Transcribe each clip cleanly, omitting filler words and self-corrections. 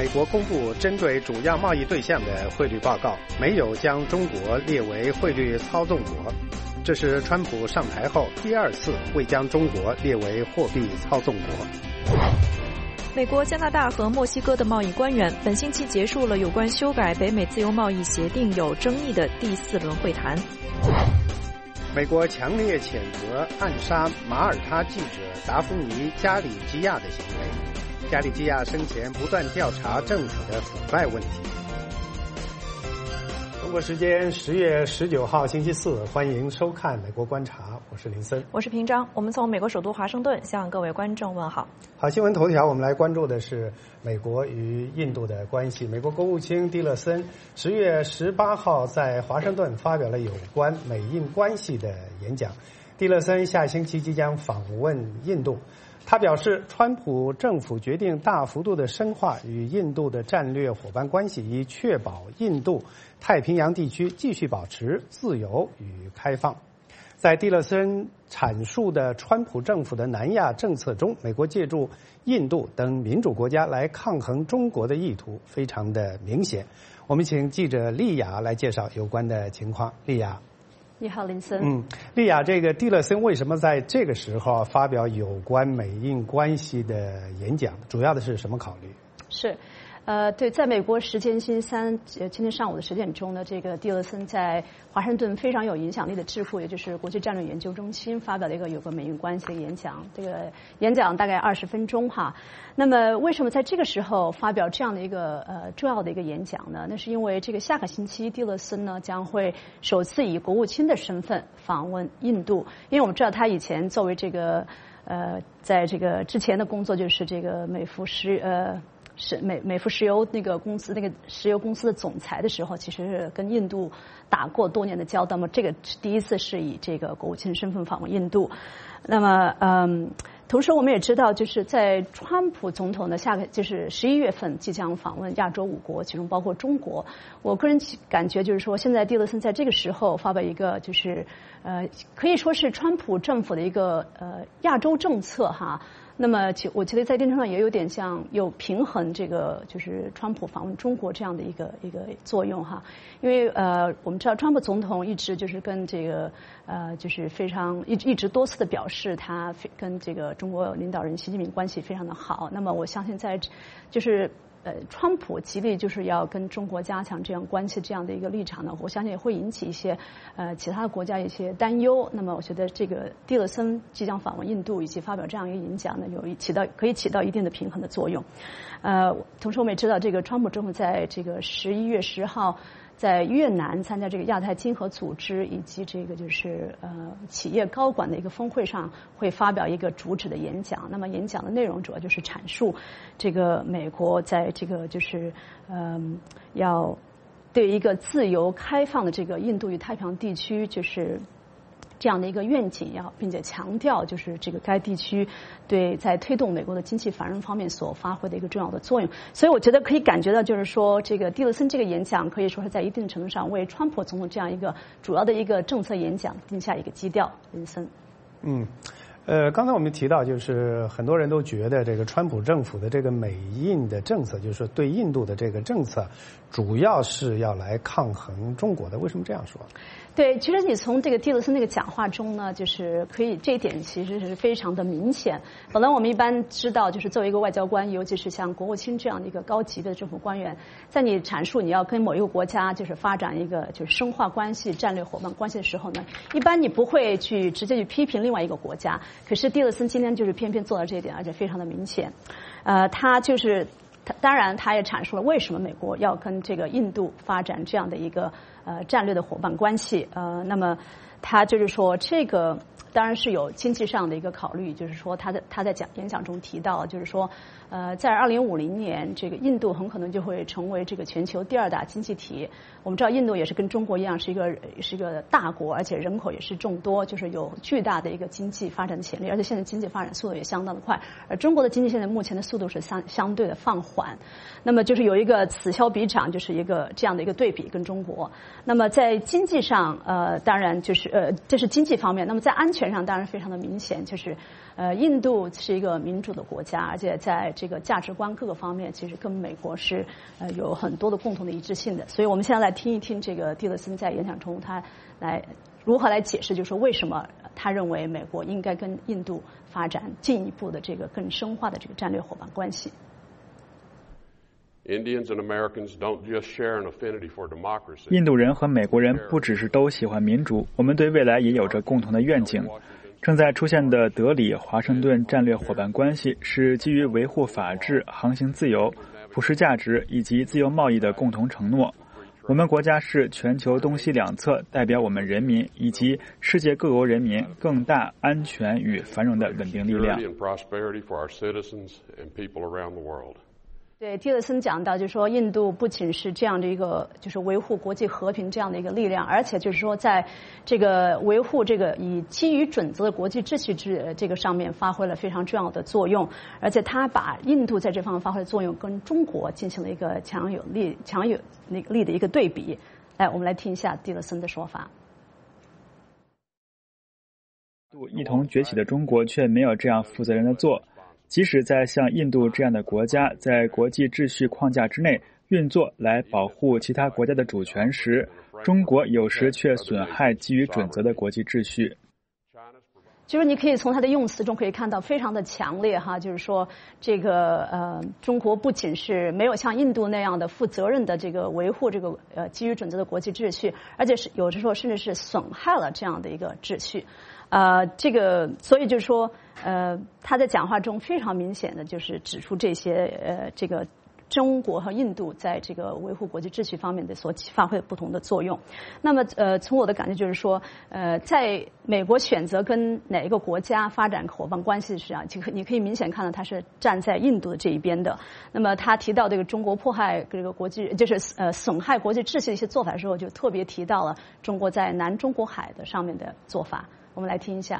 美国公布针对主要贸易对象的汇率报告，没有将中国列为汇率操纵国。这是川普上台后第二次未将中国列为货币操纵国。 美国、加拿大和墨西哥的贸易官员本星期结束了有关修改北美自由贸易协定有争议的第4轮会谈。 美国强烈谴责暗杀马耳他记者达芙妮·加里基亚的行为。加里基亚生前不断调查政府的腐败问题。中国时间10月19号星期四，欢迎收看《美国观察》，我是林森， 我是平章。我们从美国首都华盛顿向各位观众问好。 好，新闻头条，我们来关注的是美国与印度的关系。美国国务卿蒂勒森10月18号在华盛顿发表了有关美印关系的演讲。蒂勒森下星期即将访问印度。他表示，川普政府决定大幅度的深化与印度的战略伙伴关系，以确保印度太平洋地区继续保持自由与开放。在蒂勒森阐述的川普政府的南亚政策中，美国借助印度等民主国家来抗衡中国的意图非常的明显。我们请记者丽雅来介绍有关的情况。丽雅。 你好，林森。 丽雅，这个蒂勒森为什么在这个时候发表有关美印关系的演讲？主要的是什么考虑？ 是，对，在美国时间星期三今天上午的10点钟呢，这个蒂勒森在华盛顿非常有影响力的智库，也就是国际战略研究中心发表了一个有关美印关系的演讲。这个演讲大概20分钟哈。那么为什么在这个时候发表这样的一个重要的一个演讲呢？那是因为这个下个星期蒂勒森呢将会首次以国务卿的身份访问印度，因为我们知道他以前作为这个在这个之前的工作就是这个美孚石油那个公司那个石油公司的总裁的时候，其实是跟印度打过多年的交道嘛。这个第一次是以这个国务卿身份访问印度。那么同时我们也知道，就是在川普总统的就是11月份即将访问亚洲5国，其中包括中国。我个人感觉就是说，现在蒂勒森在这个时候发表一个就是可以说是川普政府的一个亚洲政策哈。那么我觉得在电视上也有点像有平衡这个就是川普访问中国这样的一个作用哈。因为我们知道川普总统一直就是跟这个就是非常一直多次的表示他跟这个中国领导人习近平关系非常的好。那么我相信在就是川普极力就是要跟中国加强这样关系这样的一个立场呢，我相信也会引起一些其他的国家一些担忧。那么我觉得这个蒂勒森即将访问印度以及发表这样一个演讲呢，可以起到一定的平衡的作用。同时我们也知道，这个川普政府在这个11月10号在越南参加这个亚太经合组织以及这个就是企业高管的一个峰会上会发表一个主旨的演讲。那么演讲的内容主要就是阐述这个美国在这个就是要对一个自由开放的这个印度与太平洋地区就是这样的一个愿景，并且强调就是这个该地区对在推动美国的经济繁荣方面所发挥的一个重要的作用。所以我觉得可以感觉到，就是说这个蒂勒森这个演讲可以说是在一定程度上为川普总统这样一个主要的一个政策演讲定下一个基调。林森。 刚才我们提到，就是很多人都觉得这个川普政府的这个美印的政策，就是说对印度的这个政策，主要是要来抗衡中国的。为什么这样说？ 对，其实你从这个蒂勒森那个讲话中呢，就是可以这一点其实是非常的明显。本来我们一般知道，就是作为一个外交官，尤其是像国务卿这样的一个高级的政府官员，在你阐述你要跟某一个国家就是发展一个就是深化关系、战略伙伴关系的时候呢，一般你不会去直接去批评另外一个国家。可是蒂勒森今天就是偏偏做到这一点，而且非常的明显。他就是当然他也阐述了为什么美国要跟这个印度发展这样的一个战略的伙伴关系。那么他就是说这个当然是有经济上的一个考虑，就是说他在演讲中提到，就是说在2050年，这个印度很可能就会成为这个全球第2大经济体。我们知道印度也是跟中国一样是一个大国，而且人口也是众多，就是有巨大的一个经济发展潜力，而且现在经济发展速度也相当的快。而中国的经济现在目前的速度是相对的放缓，那么就是有一个此消彼长，就是一个这样的一个对比跟中国。那么在经济上，当然就是这是经济方面。那么在安全显上当然非常的明显，就是印度是一个民主的国家，而且在这个价值观各个方面，其实跟美国是有很多的共同的一致性的。所以我们现在来听一听这个蒂勒森在演讲中他来如何来解释，就是说为什么他认为美国应该跟印度发展进一步的这个更深化的这个战略伙伴关系。 印度人和美国人不只是都喜欢民主，我们对未来也有着共同的愿景。正在出现的德里华盛顿战略伙伴关系是基于维护法治、航行自由、普世价值以及自由贸易的共同承诺。我们国家是全球东西两侧代表我们人民以及世界各国人民更大、安全与繁荣的稳定力量。 对，蒂勒森讲到，就是说，印度不仅是这样的一个，就是维护国际和平这样的一个力量，而且就是说，在这个维护这个以基于准则的国际秩序这个上面发挥了非常重要的作用，而且他把印度在这方面发挥的作用跟中国进行了一个强有力的一个对比。来，我们来听一下蒂勒森的说法。 一同崛起的中国却没有这样负责任的做。即使在像印度这样的国家在国际秩序框架之内运作来保护其他国家的主权时，中国有时却损害基于准则的国际秩序。 就是你可以从他的用词中可以看到非常的强烈哈，就是说这个中国不仅是没有像印度那样的负责任的这个维护这个基于准则的国际秩序，而且是有的时候甚至是损害了这样的一个秩序。这个所以就是说他在讲话中非常明显的就是指出这些这个中国和印度在这个维护国际秩序方面的所发挥的不同的作用。那么从我的感觉就是说在美国选择跟哪一个国家发展伙伴关系上，你可以明显看到他是站在印度的这一边的。那么他提到这个中国迫害这个国际就是损害国际秩序的一些做法的时候，就特别提到了中国在南中国海的上面的做法。我们来听一下。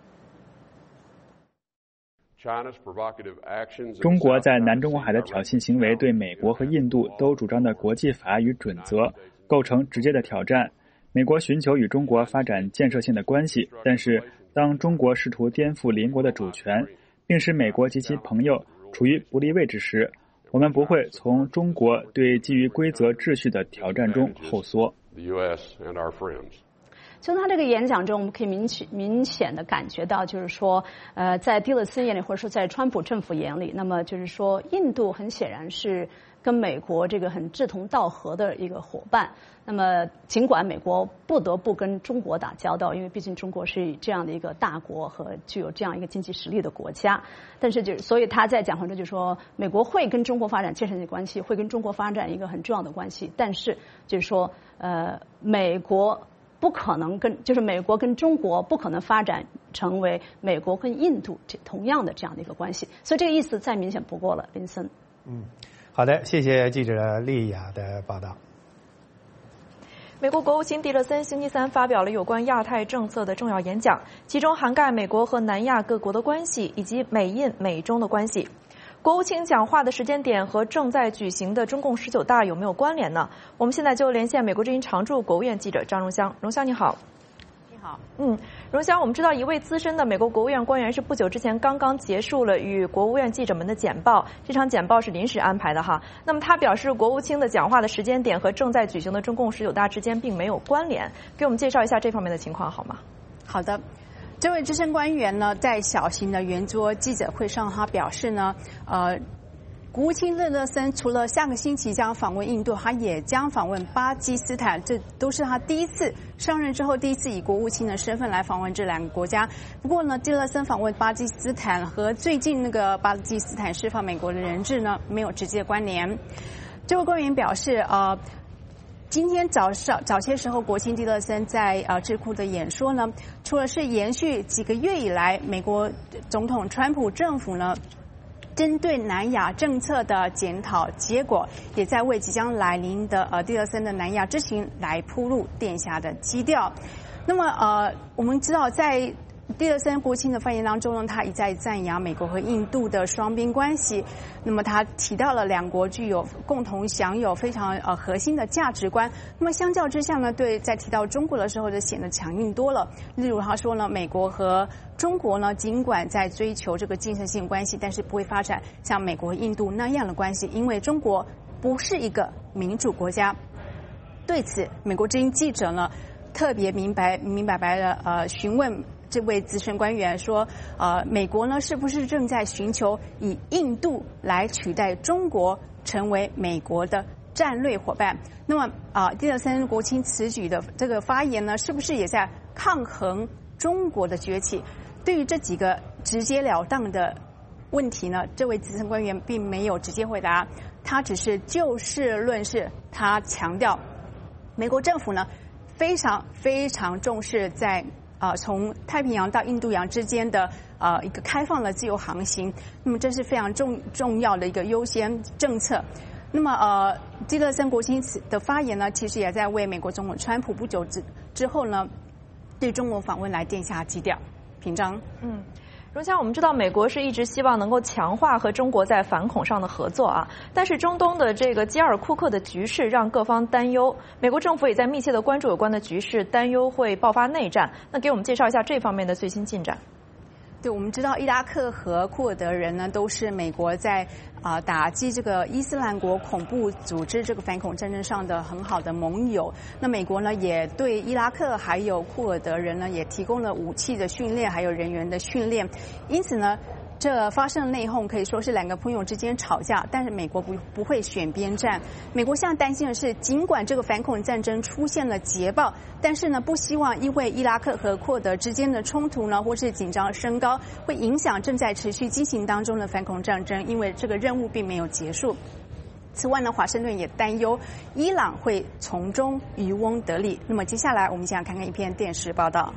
中国在南中国海的挑衅行为对美国和印度都主张的国际法与准则构成直接的挑战。美国寻求与中国发展建设性的关系，但是当中国试图颠覆邻国的主权，并使美国及其朋友处于不利位置时，我们不会从中国对基于规则秩序的挑战中后缩。 从他这个演讲中，我们可以明显的感觉到，就是说，在蒂勒森眼里，或者说在川普政府眼里，那么就是说，印度很显然是跟美国这个很志同道合的一个伙伴。那么，尽管美国不得不跟中国打交道，因为毕竟中国是这样的一个大国和具有这样一个经济实力的国家，但是所以他在讲话中就说，美国会跟中国发展建设性关系，会跟中国发展一个很重要的关系，但是就是说，美国不可能就是美国跟中国不可能发展成为美国跟印度同样的这样的一个关系，所以这个意思再明显不过了。林森， 好的，谢谢记者丽雅的报道。 美国国务卿蒂勒森星期三发表了有关亚太政策的重要演讲，其中涵盖美国和南亚各国的关系以及美印美中的关系。国务卿讲话的时间点和正在举行的中共19大有没有关联呢？我们现在就连线美国之音常驻国务院记者张荣香。荣香你好。 你好。 荣香，我们知道一位资深的美国国务院官员是不久之前刚刚结束了与国务院记者们的简报，这场简报是临时安排的哈。那么他表示，国务卿的讲话的时间点和正在举行的中共19大之间并没有关联，给我们介绍一下这方面的情况好吗？ 好的。这位资深官员呢，在小型的圆桌记者会上，他表示呢，国务卿蒂勒森除了下个星期将访问印度，他也将访问巴基斯坦，这都是他第一次上任之后第一次以国务卿的身份来访问这两个国家。不过呢，蒂勒森访问巴基斯坦和最近那个巴基斯坦释放美国的人质呢，没有直接关联。这位官员表示，今天早些时候，国务卿蒂勒森在智库的演说呢，除了是延续几个月以来美国总统川普政府呢针对南亚政策的检讨结果，也在为即将来临的蒂勒森的南亚之行来铺路奠下的基调。那么我们知道在蒂勒森国务卿的发言当中呢，他一再赞扬美国和印度的双边关系。那么他提到了两国具有共同享有非常核心的价值观。那么相较之下呢，在提到中国的时候就显得强硬多了。例如他说呢，美国和中国呢，尽管在追求这个建设性关系，但是不会发展像美国和印度那样的关系，因为中国不是一个民主国家。对此，美国之音记者呢特别明白的询问这位资深官员说，美国呢是不是正在寻求以印度来取代中国成为美国的战略伙伴？那么蒂勒森国务卿此举的这个发言呢，是不是也在抗衡中国的崛起？对于这几个直截了当的问题呢，这位资深官员并没有直接回答，他只是就事论事。他强调，美国政府呢非常重视在从太平洋到印度洋之间的一个开放的自由航行，那么这是非常重要的一个优先政策。那么蒂勒森国务卿的发言呢，其实也在为美国总统川普不久之后呢对中国访问来奠下基调。平章， 荣强，我们知道美国是一直希望能够强化和中国在反恐上的合作啊，但是中东的这个基尔库克的局势让各方担忧，美国政府也在密切的关注有关的局势，担忧会爆发内战。那给我们介绍一下这方面的最新进展。 对，我们知道伊拉克和库尔德人呢都是美国在打击这个伊斯兰国恐怖组织这个反恐战争上的很好的盟友。那美国呢也对伊拉克还有库尔德人呢也提供了武器的训练还有人员的训练，因此呢这发生的内讧可以说是两个朋友之间吵架，但是美国不会选边站。美国现在担心的是，尽管这个反恐战争出现了捷报，但是呢不希望因为伊拉克和库尔德之间的冲突呢或是紧张升高，会影响正在持续进行当中的反恐战争，因为这个任务并没有结束。此外呢，华盛顿也担忧伊朗会从中渔翁得利。那么接下来我们想看看一篇电视报道。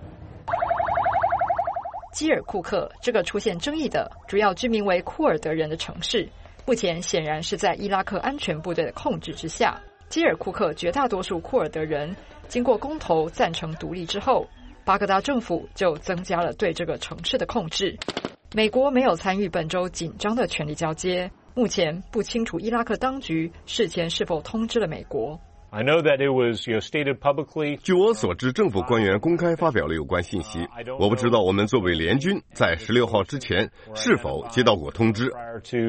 基尔库克这个出现争议的主要居民为库尔德人的城市，目前显然是在伊拉克安全部队的控制之下。基尔库克绝大多数库尔德人经过公投赞成独立之后，巴格达政府就增加了对这个城市的控制。美国没有参与本周紧张的权力交接，目前不清楚伊拉克当局事前是否通知了美国。 I know that it was, stated publicly. 据我所知，政府官员公开发表了有关信息。我不知道我们作为联军在16号之前是否接到过通知。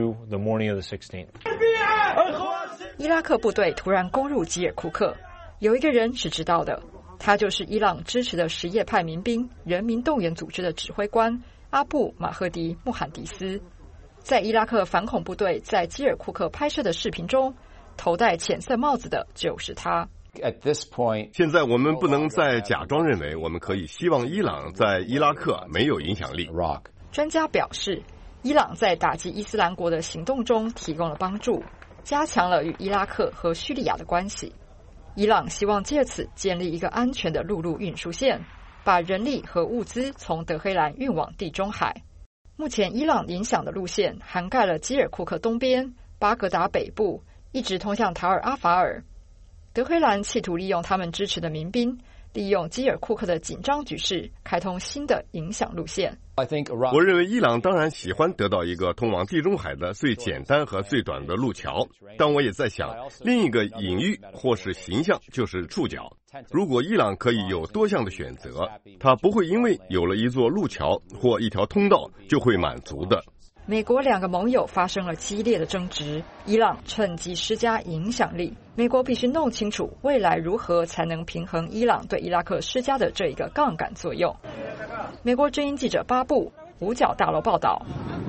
伊拉克部队突然攻入基尔库克，有一个人是知道的，他就是伊朗支持的什叶派民兵人民动员组织的指挥官阿布马赫迪穆罕迪斯。在伊拉克反恐部队在基尔库克拍摄的视频中，头戴浅色帽子的就是他。 现在我们不能再假装认为我们可以希望伊朗在伊拉克没有影响力。 专家表示，伊朗在打击伊斯兰国的行动中提供了帮助，加强了与伊拉克和叙利亚的关系。伊朗希望借此建立一个安全的陆路运输线，把人力和物资从德黑兰运往地中海。目前伊朗影响的路线涵盖了基尔库克东边、巴格达北部，一直通向塔尔阿法尔。德黑兰企图利用他们支持的民兵，利用基尔库克的紧张局势，开通新的影响路线。 我认为伊朗当然喜欢得到一个通往地中海的最简单和最短的路桥，但我也在想，另一个隐喻或是形象就是触角。如果伊朗可以有多项的选择，它不会因为有了一座路桥或一条通道就会满足的。 美国两个盟友发生了激烈的争执，伊朗趁机施加影响力。美国必须弄清楚未来如何才能平衡伊朗对伊拉克施加的这一个杠杆作用。美国之音记者巴布五角大楼报道。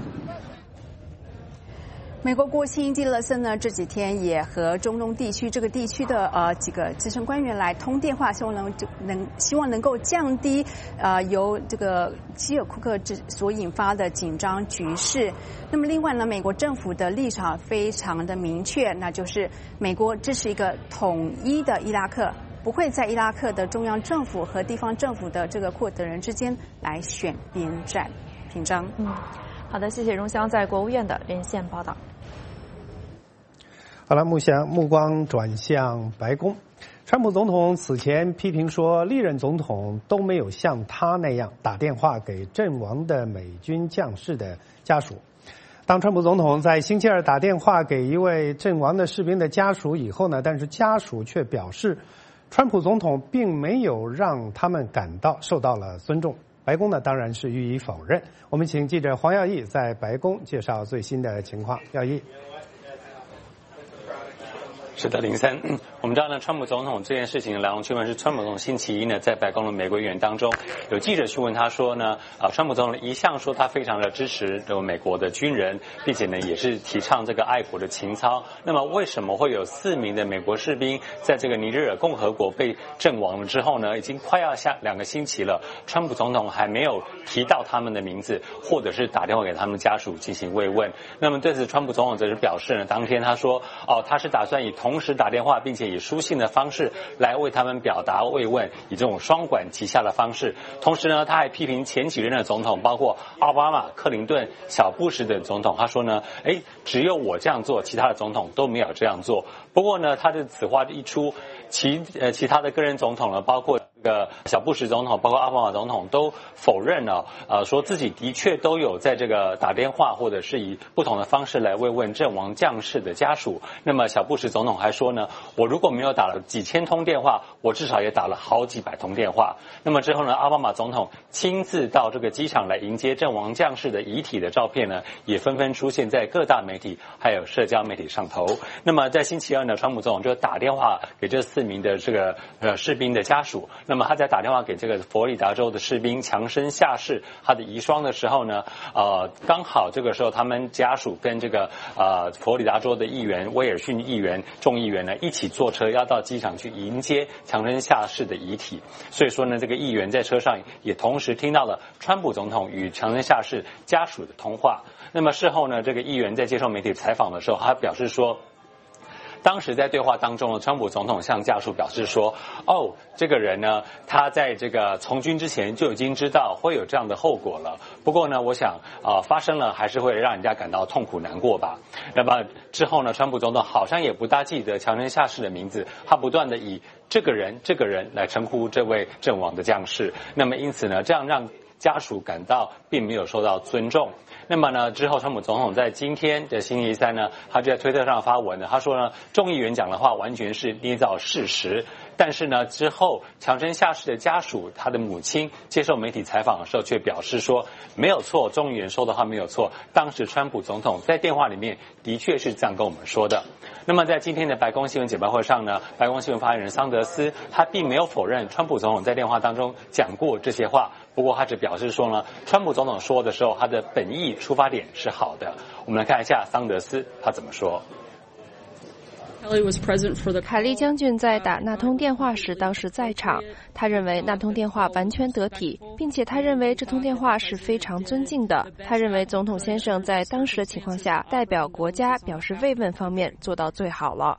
美国国务卿蒂勒森呢这几天也和中东地区这个地区的几个资深官员来通电话，希望能够降低由这个基尔库克所引发的紧张局势。那么另外呢，美国政府的立场非常的明确，那就是美国支持一个统一的伊拉克，不会在伊拉克的中央政府和地方政府的这个库尔德人之间来选边站。平章， 好的，谢谢荣湘在国务院的连线报道。 好了，目光转向白宫。 川普总统此前批评说，历任总统都没有像他那样打电话给阵亡的美军将士的家属。当川普总统在星期二打电话给一位阵亡的士兵的家属以后呢，但是家属却表示，川普总统并没有让他们感到受到了尊重。白宫呢当然是予以否认。我们请记者黄耀义在白宫介绍最新的情况。耀义。 是的，林森，我们知道呢，川普总统这件事情的来龙去脉是川普总统星期一呢，在白宫的美国议员当中，有记者去问他说呢，川普总统一向说他非常的支持这个美国的军人，并且呢也是提倡这个爱国的情操。那么为什么会有4名的美国士兵在这个尼日尔共和国被阵亡了之后呢，已经快要下2个星期了，川普总统还没有提到他们的名字，或者是打电话给他们家属进行慰问。那么对此，川普总统则是表示呢，当天他说，他是打算以同时打电话，并且以书信的方式来为他们表达慰问，以这种双管齐下的方式。同时呢，他还批评前几任的总统，包括奥巴马、克林顿、小布什等总统。他说呢，只有我这样做，其他的总统都没有这样做。不过呢，他的此话一出，其他的个人总统呢，包括这个小布什总统，包括奥巴马总统都否认了，说自己的确都有在这个打电话或者是以不同的方式来慰问阵亡将士的家属。那么小布什总统还说呢，我如果没有打了几千通电话，我至少也打了好几百通电话。那么之后呢，奥巴马总统亲自到这个机场来迎接阵亡将士的遗体的照片呢，也纷纷出现在各大媒体还有社交媒体上头。那么在星期二呢，川普总统就打电话给这4名的这个士兵的家属。那么他在打电话给这个佛罗里达州的士兵强生下士他的遗孀的时候呢，刚好这个时候他们家属跟这个佛罗里达州的议员威尔逊议员众议员呢一起坐车要到机场去迎接强生下士的遗体。所以说呢，这个议员在车上也同时听到了川普总统与强生下士家属的通话。那么事后呢，这个议员在接受媒体采访的时候，他表示说，当时在对话当中呢，川普总统向家属表示说，这个人呢，他在这个从军之前就已经知道会有这样的后果了。不过呢，我想发生了还是会让人家感到痛苦难过吧。那么之后呢，川普总统好像也不大记得强生下士的名字，他不断的以这个人来称呼这位阵亡的将士。那么因此呢，这样让家属感到并没有受到尊重。那么呢，之后川普总统在今天的星期三呢，他就在推特上发文了，他说呢，众议员讲的话完全是捏造事实。但是呢，之后强生下士的家属，他的母亲接受媒体采访的时候，却表示说没有错，众议员说的话没有错。当时川普总统在电话里面的确是这样跟我们说的。那么在今天的白宫新闻简报会上呢，白宫新闻发言人桑德斯他并没有否认川普总统在电话当中讲过这些话，不过他只表示说呢，川普总统说的时候，他的本意出发点是好的。我们来看一下桑德斯他怎么说。 凯利将军在打那通电话时当时在场，他认为那通电话完全得体，并且他认为这通电话是非常尊敬的。他认为总统先生在当时的情况下代表国家表示慰问方面做到最好了。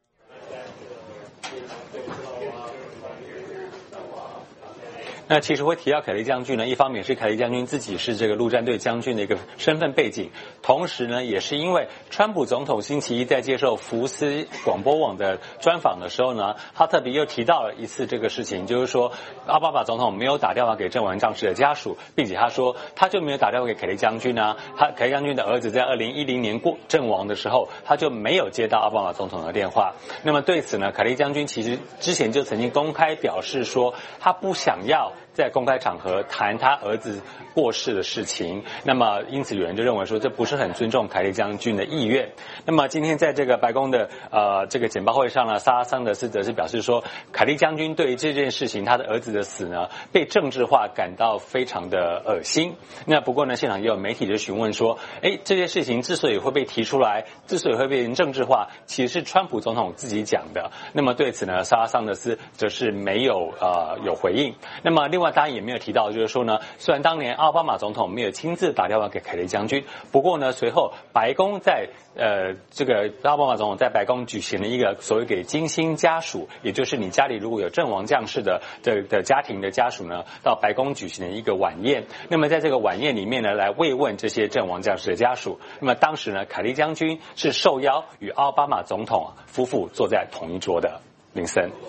那其实会提到凯利将军呢，一方面是凯利将军自己是这个陆战队将军的一个身份背景，同时呢，也是因为川普总统星期一在接受福斯广播网的专访的时候呢，他特别又提到了一次这个事情，就是说奥巴马总统没有打电话给阵亡将士的家属，并且他说他就没有打电话给凯利将军啊，凯利将军的儿子在2010年阵亡的时候，他就没有接到奥巴马总统的电话。那么对此呢，凯利将军其实之前就曾经公开表示说，他不想要在公开场合谈他儿子过世的事情。那么因此有人就认为说，这不是很尊重凯利将军的意愿。那么今天在这个白宫的这个简报会上呢，桑德斯则是表示说，凯利将军对于这件事情他的儿子的死呢被政治化感到非常的恶心。那不过呢，现场也有媒体就询问说，这些事情之所以会被提出来，之所以会被政治化，其实是川普总统自己讲的。那么对此呢，桑德斯则是没有回应。那么另外当然也没有提到，就是说呢，虽然当年奥巴马总统没有亲自打电话给凯利将军，不过呢，随后白宫在这个奥巴马总统在白宫举行了一个所谓给金星家属，也就是你家里如果有阵亡将士的家庭的家属呢，到白宫举行了一个晚宴。那么在这个晚宴里面呢，来慰问这些阵亡将士的家属。那么当时呢，凯利将军是受邀与奥巴马总统夫妇坐在同一桌的。林森。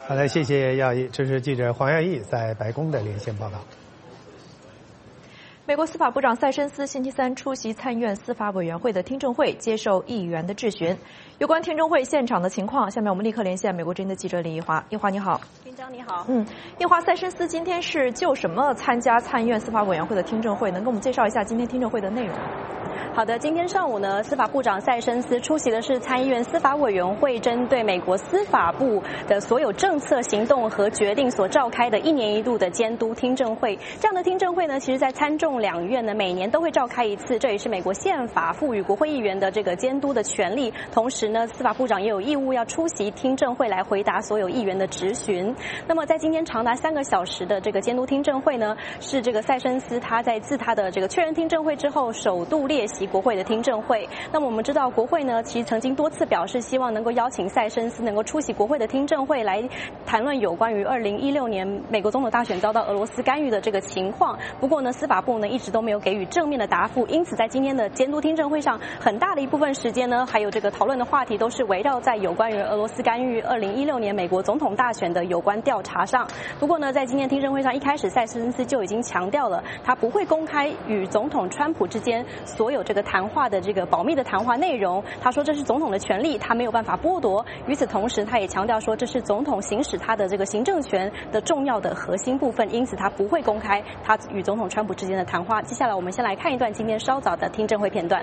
好的，谢谢耀毅。这是记者黄耀毅在白宫的连线报道。 美国司法部长塞申斯星期三出席参议院司法委员会的听证会，接受议员的质询。有关听证会现场的情况，下面我们立刻连线美国之音的记者李一华。一华你好。 军章你好。 一华，塞申斯今天是就什么参加参议院司法委员会的听证会？能给我们介绍一下今天听证会的内容吗？ 好的，今天上午呢，司法部长塞申斯出席的是参议院司法委员会针对美国司法部的所有政策行动和决定所召开的1年1度的监督听证会。这样的听证会呢，其实在参众两院呢每年都会召开一次，这也是美国宪法赋予国会议员的这个监督的权利。同时呢，司法部长也有义务要出席听证会来回答所有议员的质询。那么在今天长达3个小时的这个监督听证会呢，是这个塞申斯他在自他的这个确认听证会之后首度列席国会的听证会。那么我们知道，国会呢其实曾经多次表示希望能够邀请塞申斯能够出席国会的听证会，来谈论有关于2016年美国总统大选遭到俄罗斯干预的这个情况。不过呢，司法部呢一直都没有给予正面的答复，因此在今天的监督听证会上，很大的一部分时间呢，还有这个讨论的话题都是围绕在有关于俄罗斯干预2016年美国总统大选的有关调查上。不过呢，在今天听证会上，一开始塞申斯就已经强调了，他不会公开与总统川普之间所有这个谈话的这个保密的谈话内容。他说这是总统的权利，他没有办法剥夺。与此同时，他也强调说这是总统行使他的这个行政权的重要的核心部分，因此他不会公开他与总统川普之间的谈话。接下来我们先来看一段今天稍早的听证会片段。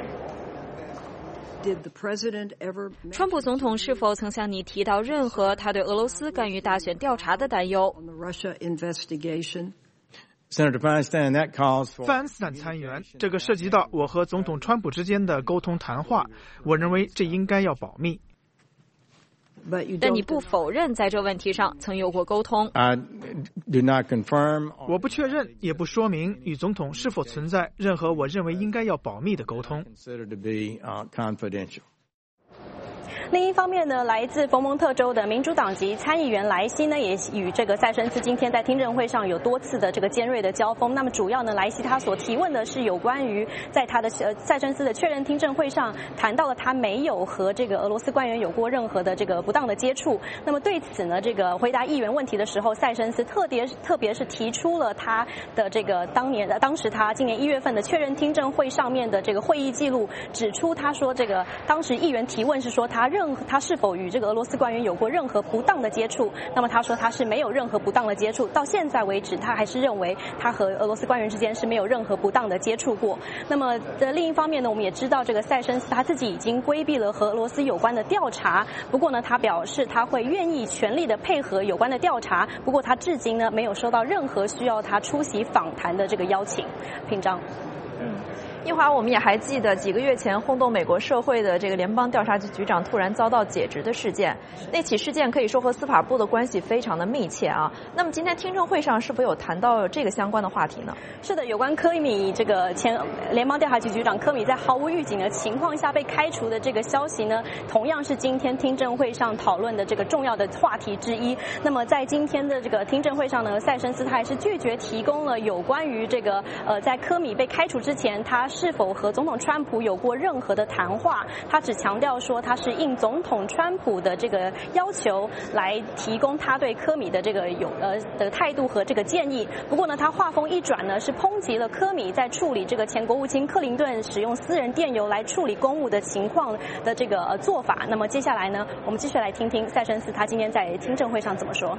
川普总统是否曾向你提到任何他对俄罗斯干预大选调查的担忧？ 范恩斯坦参议员，这个涉及到我和总统川普之间的沟通谈话，我认为这应该要保密。 但你不否认在这问题上曾有过沟通。 我不确认，也不说明与总统是否存在任何我认为应该要保密的沟通。 另一方面呢，来自佛蒙特州的民主党籍参议员莱西呢，也与这个塞申斯今天在听证会上有多次的这个尖锐的交锋。那么主要呢，莱西他所提问的是有关于在他的塞申斯的确认听证会上谈到了他没有和这个俄罗斯官员有过任何的这个不当的接触。那么对此呢，这个回答议员问题的时候，塞申斯特别是提出了他的这个当时他今年1月份的确认听证会上面的这个会议记录，指出他说这个当时议员提问是说他是否与这个俄罗斯官员有过任何不当的接触？那么他说他是没有任何不当的接触，到现在为止他还是认为他和俄罗斯官员之间是没有任何不当的接触过。那么另一方面呢，我们也知道这个塞申斯他自己已经规避了和俄罗斯有关的调查，不过呢他表示他会愿意全力的配合有关的调查，不过他至今呢没有收到任何需要他出席访谈的这个邀请。品章。 一华，我们也还记得几个月前轰动美国社会的这个联邦调查局局长突然遭到解职的事件。那起事件可以说和司法部的关系非常的密切啊。那么今天听证会上是否有谈到这个相关的话题呢？ 是的，有关科米这个前联邦调查局局长科米在毫无预警的情况下被开除的这个消息呢，同样是今天听证会上讨论的这个重要的话题之一。那么在今天的这个听证会上呢，塞申斯他还是拒绝提供了有关于这个在科米被开除之前他是否和总统川普有过任何的谈话。他只强调说他是应总统川普的这个要求来提供他对科米的这个的态度和这个建议。不过呢，他话锋一转呢，是抨击了科米在处理这个前国务卿克林顿使用私人电邮来处理公务的情况的这个做法。那么接下来呢，我们继续来听听塞申斯他今天在听证会上怎么说。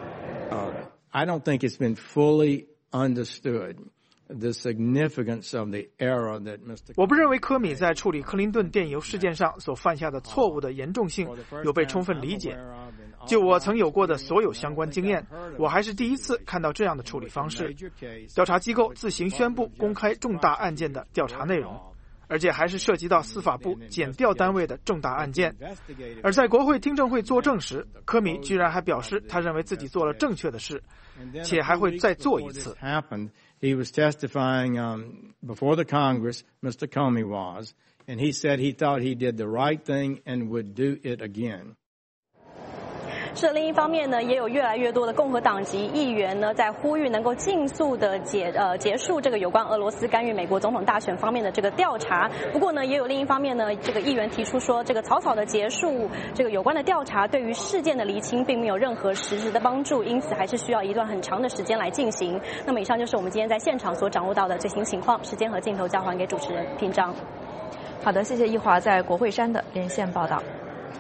I don't think it's been fully understood the significance of the error that Mr. 我不认为科米在处理克林顿电邮事件上所犯下的错误的严重性有被充分理解。就我曾有过的所有相关经验，我还是第一次看到这样的处理方式。调查机构自行宣布公开重大案件的调查内容，而且还是涉及到司法部检调单位的重大案件。而在国会听证会作证时，科米居然还表示他认为自己做了正确的事，且还会再做一次。 He was testifying before the Congress, Mr. Comey was, and he said he thought he did the right thing and would do it again. 是的，另一方面呢，也有越来越多的共和党籍议员呢，在呼吁能够尽速的结束这个有关俄罗斯干预美国总统大选方面的这个调查。不过呢，也有另一方面呢，这个议员提出说，这个草草的结束这个有关的调查，对于事件的厘清并没有任何实质的帮助，因此还是需要一段很长的时间来进行。那么以上就是我们今天在现场所掌握到的最新情况。时间和镜头交还给主持人平章。 好的，谢谢易华在国会山的连线报道。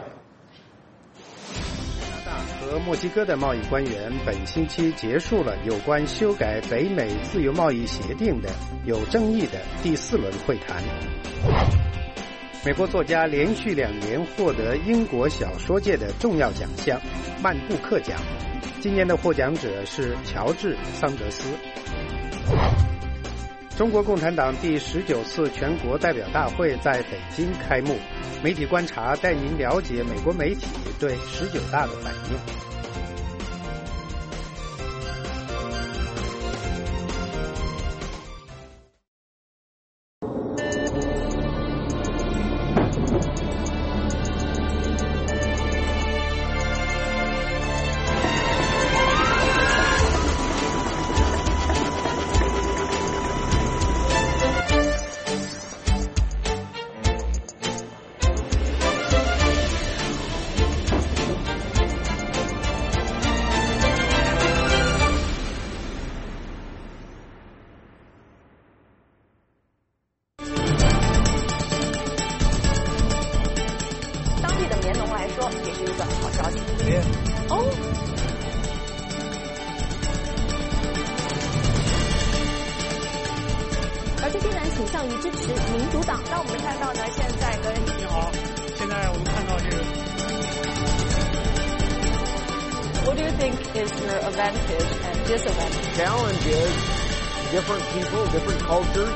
和墨西哥的贸易官员本星期结束了有关修改北美自由贸易协定的有争议的第4轮会谈。美国作家连续2年获得英国小说界的重要奖项曼布克奖，今年的获奖者是乔治·桑德斯。中国共产党第19次全国代表大会在北京开幕，媒体观察带您了解美国媒体对19大的反应。 What do you think is your advantage and disadvantage? Challenge is different people, different cultures.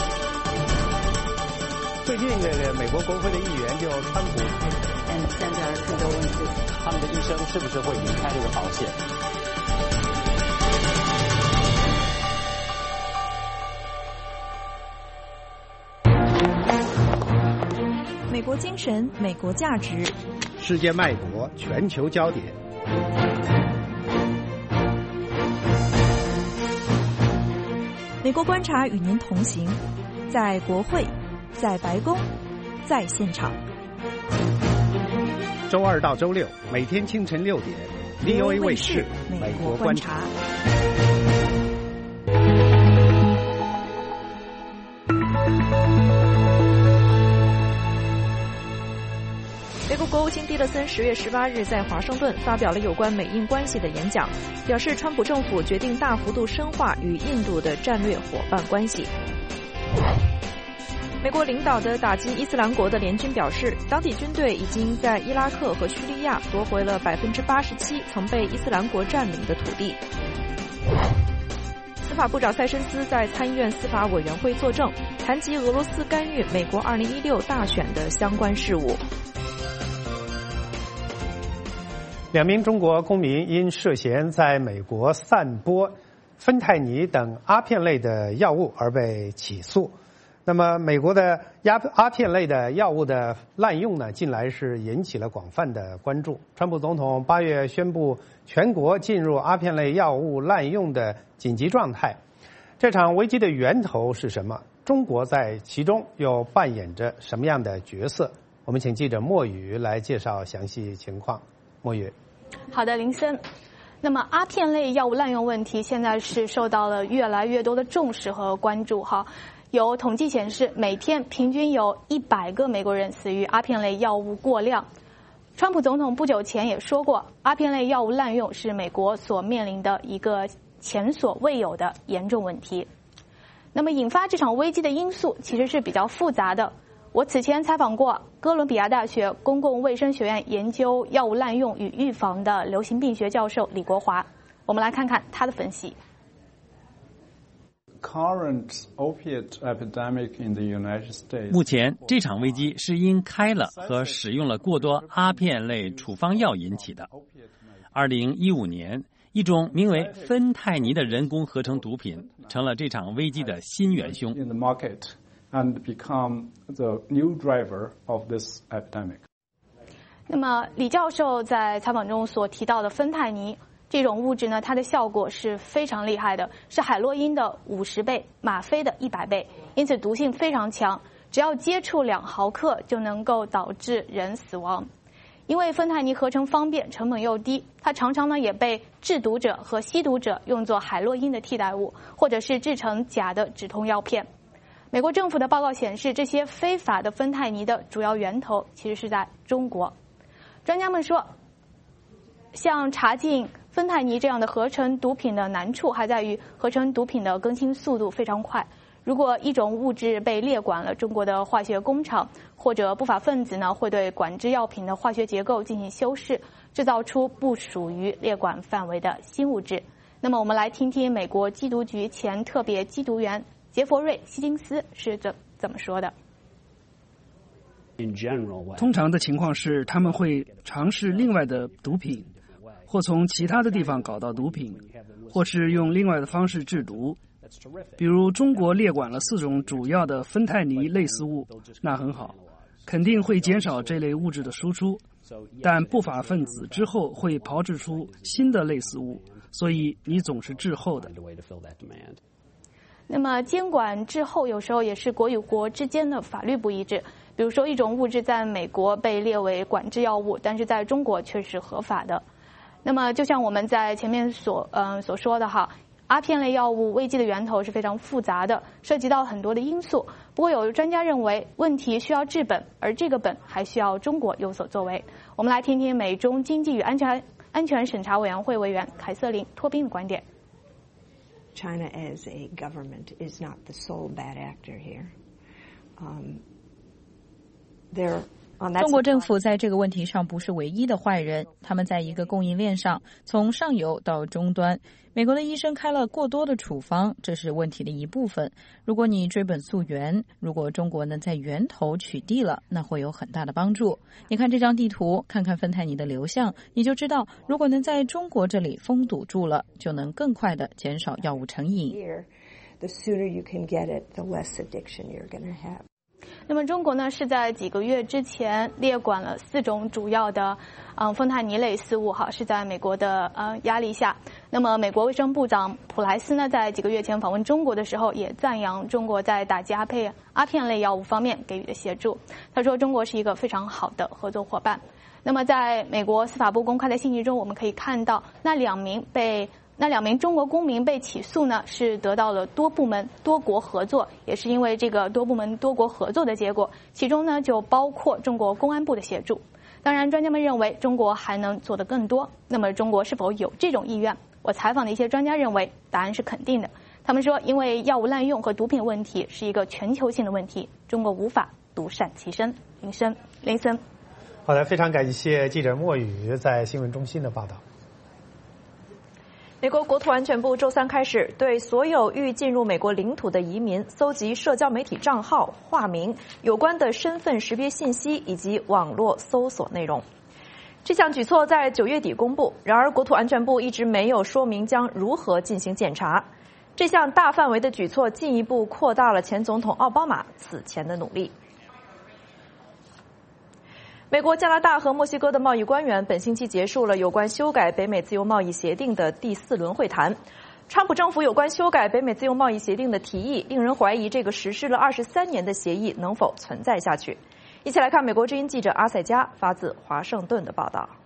最近这个美国国会的议员就川普， 现在更多问题，他们的一生是不是会离开这个保险？ 美国精神，美国价值， 世界脉搏，全球焦点。 美国观察与您同行，在国会，在白宫，在现场。 周2到周6，每天清晨6点 ，VOA 卫视美国观察。 美国国务卿蒂勒森10月18日在华盛顿发表了有关美印关系的演讲，表示川普政府决定大幅度深化与印度的战略伙伴关系。美国领导的打击伊斯兰国的联军表示，当地军队已经在伊拉克和叙利亚夺回了87%曾被伊斯兰国占领的土地。司法部长塞申斯在参议院司法委员会作证，谈及俄罗斯干预美国2016大选的相关事务。 2名中国公民因涉嫌在美国散播芬太尼等阿片类的药物而被起诉。那么，美国的阿片类的药物的滥用呢，近来是引起了广泛的关注。川普总统8月宣布全国进入阿片类药物滥用的紧急状态。这场危机的源头是什么？中国在其中又扮演着什么样的角色？我们请记者莫宇来介绍详细情况。莫宇。 好的，林森。那么阿片类药物滥用问题现在是受到了越来越多的重视和关注哈。有统计显示，每天平均有100个美国人死于阿片类药物过量。川普总统不久前也说过，阿片类药物滥用是美国所面临的一个前所未有的严重问题。那么引发这场危机的因素其实是比较复杂的。我此前采访过哥伦比亚大学公共卫生学院研究药物滥用与预防的流行病学教授李国华，我们来看看他的分析。 目前这场危机是因开了和使用了过多阿片类处方药引起的。2015年，一种名为芬太尼的人工合成毒品成了这场危机的新元凶。 那么李教授在采访中所提到的芬太尼这种物质呢，它的效果是非常厉害的，是海洛因的50倍，吗啡的100倍，因此毒性非常强，只要接触2毫克就能够导致人死亡。因为芬太尼合成方便，成本又低，它常常呢也被制毒者和吸毒者用作海洛因的替代物，或者是制成假的止痛药片。美国政府的报告显示，这些非法的芬太尼的主要源头其实是在中国。专家们说，像查禁芬太尼这样的合成毒品的难处还在于合成毒品的更新速度非常快。如果一种物质被列管了，中国的化学工厂或者不法分子呢，会对管制药品的化学结构进行修饰，制造出不属于列管范围的新物质。那么我们来听听美国缉毒局前特别缉毒员杰佛瑞·希金斯是怎么说的。 通常的情况是，他们会尝试另外的毒品，或从其他的地方搞到毒品，或是用另外的方式制毒。比如中国列管了4种主要的芬太尼类似物，那很好，肯定会减少这类物质的输出，但不法分子之后会炮制出新的类似物，所以你总是滞后的。 那么监管滞后有时候也是国与国之间的法律不一致，比如说一种物质在美国被列为管制药物，但是在中国却是合法的。那么就像我们在前面所说的哈，阿片类药物危机的源头是非常复杂的，涉及到很多的因素。不过有专家认为，问题需要治本，而这个本还需要中国有所作为。我们来听听美中经济与安全审查委员会委员凯瑟琳·托宾的观点。 China as a government is not the sole bad actor here. 中国政府在这个问题上不是唯一的坏人，他们在一个供应链上，从上游到终端。美国的医生开了过多的处方，这是问题的一部分。如果你追本溯源，如果中国能在源头取缔了，那会有很大的帮助。你看这张地图，看看芬太尼的流向，你就知道，如果能在中国这里封堵住了，就能更快地减少药物成瘾。 The sooner you can get it, the less addiction you're going to have. 那么中国呢是在几个月之前列管了4种主要的芬太尼类似物哈，是在美国的压力下。那么美国卫生部长普莱斯呢在几个月前访问中国的时候，也赞扬中国在打击阿片类药物方面给予的协助。他说中国是一个非常好的合作伙伴。那么在美国司法部公开的信息中，我们可以看到那两名中国公民被起诉呢，是得到了多部门多国合作，也是因为这个多部门多国合作的结果，其中呢就包括中国公安部的协助。当然，专家们认为中国还能做得更多。那么中国是否有这种意愿？我采访的一些专家认为，答案是肯定的。他们说，因为药物滥用和毒品问题是一个全球性的问题，中国无法独善其身。林森。 好的，非常感谢记者莫宇在新闻中心的报道。 美国国土安全部周3开始对所有欲进入美国领土的移民搜集社交媒体账号、化名、有关的身份识别信息以及网络搜索内容。这项举措在9月底公布，然而国土安全部一直没有说明将如何进行检查。这项大范围的举措进一步扩大了前总统奥巴马此前的努力。美国、加拿大和墨西哥的贸易官员本星期结束了有关修改北美自由贸易协定的第4轮会谈。川普政府有关修改北美自由贸易协定的提议，令人怀疑这个实施了23年的协议能否存在下去。一起来看美国之音记者阿塞加发自华盛顿的报道。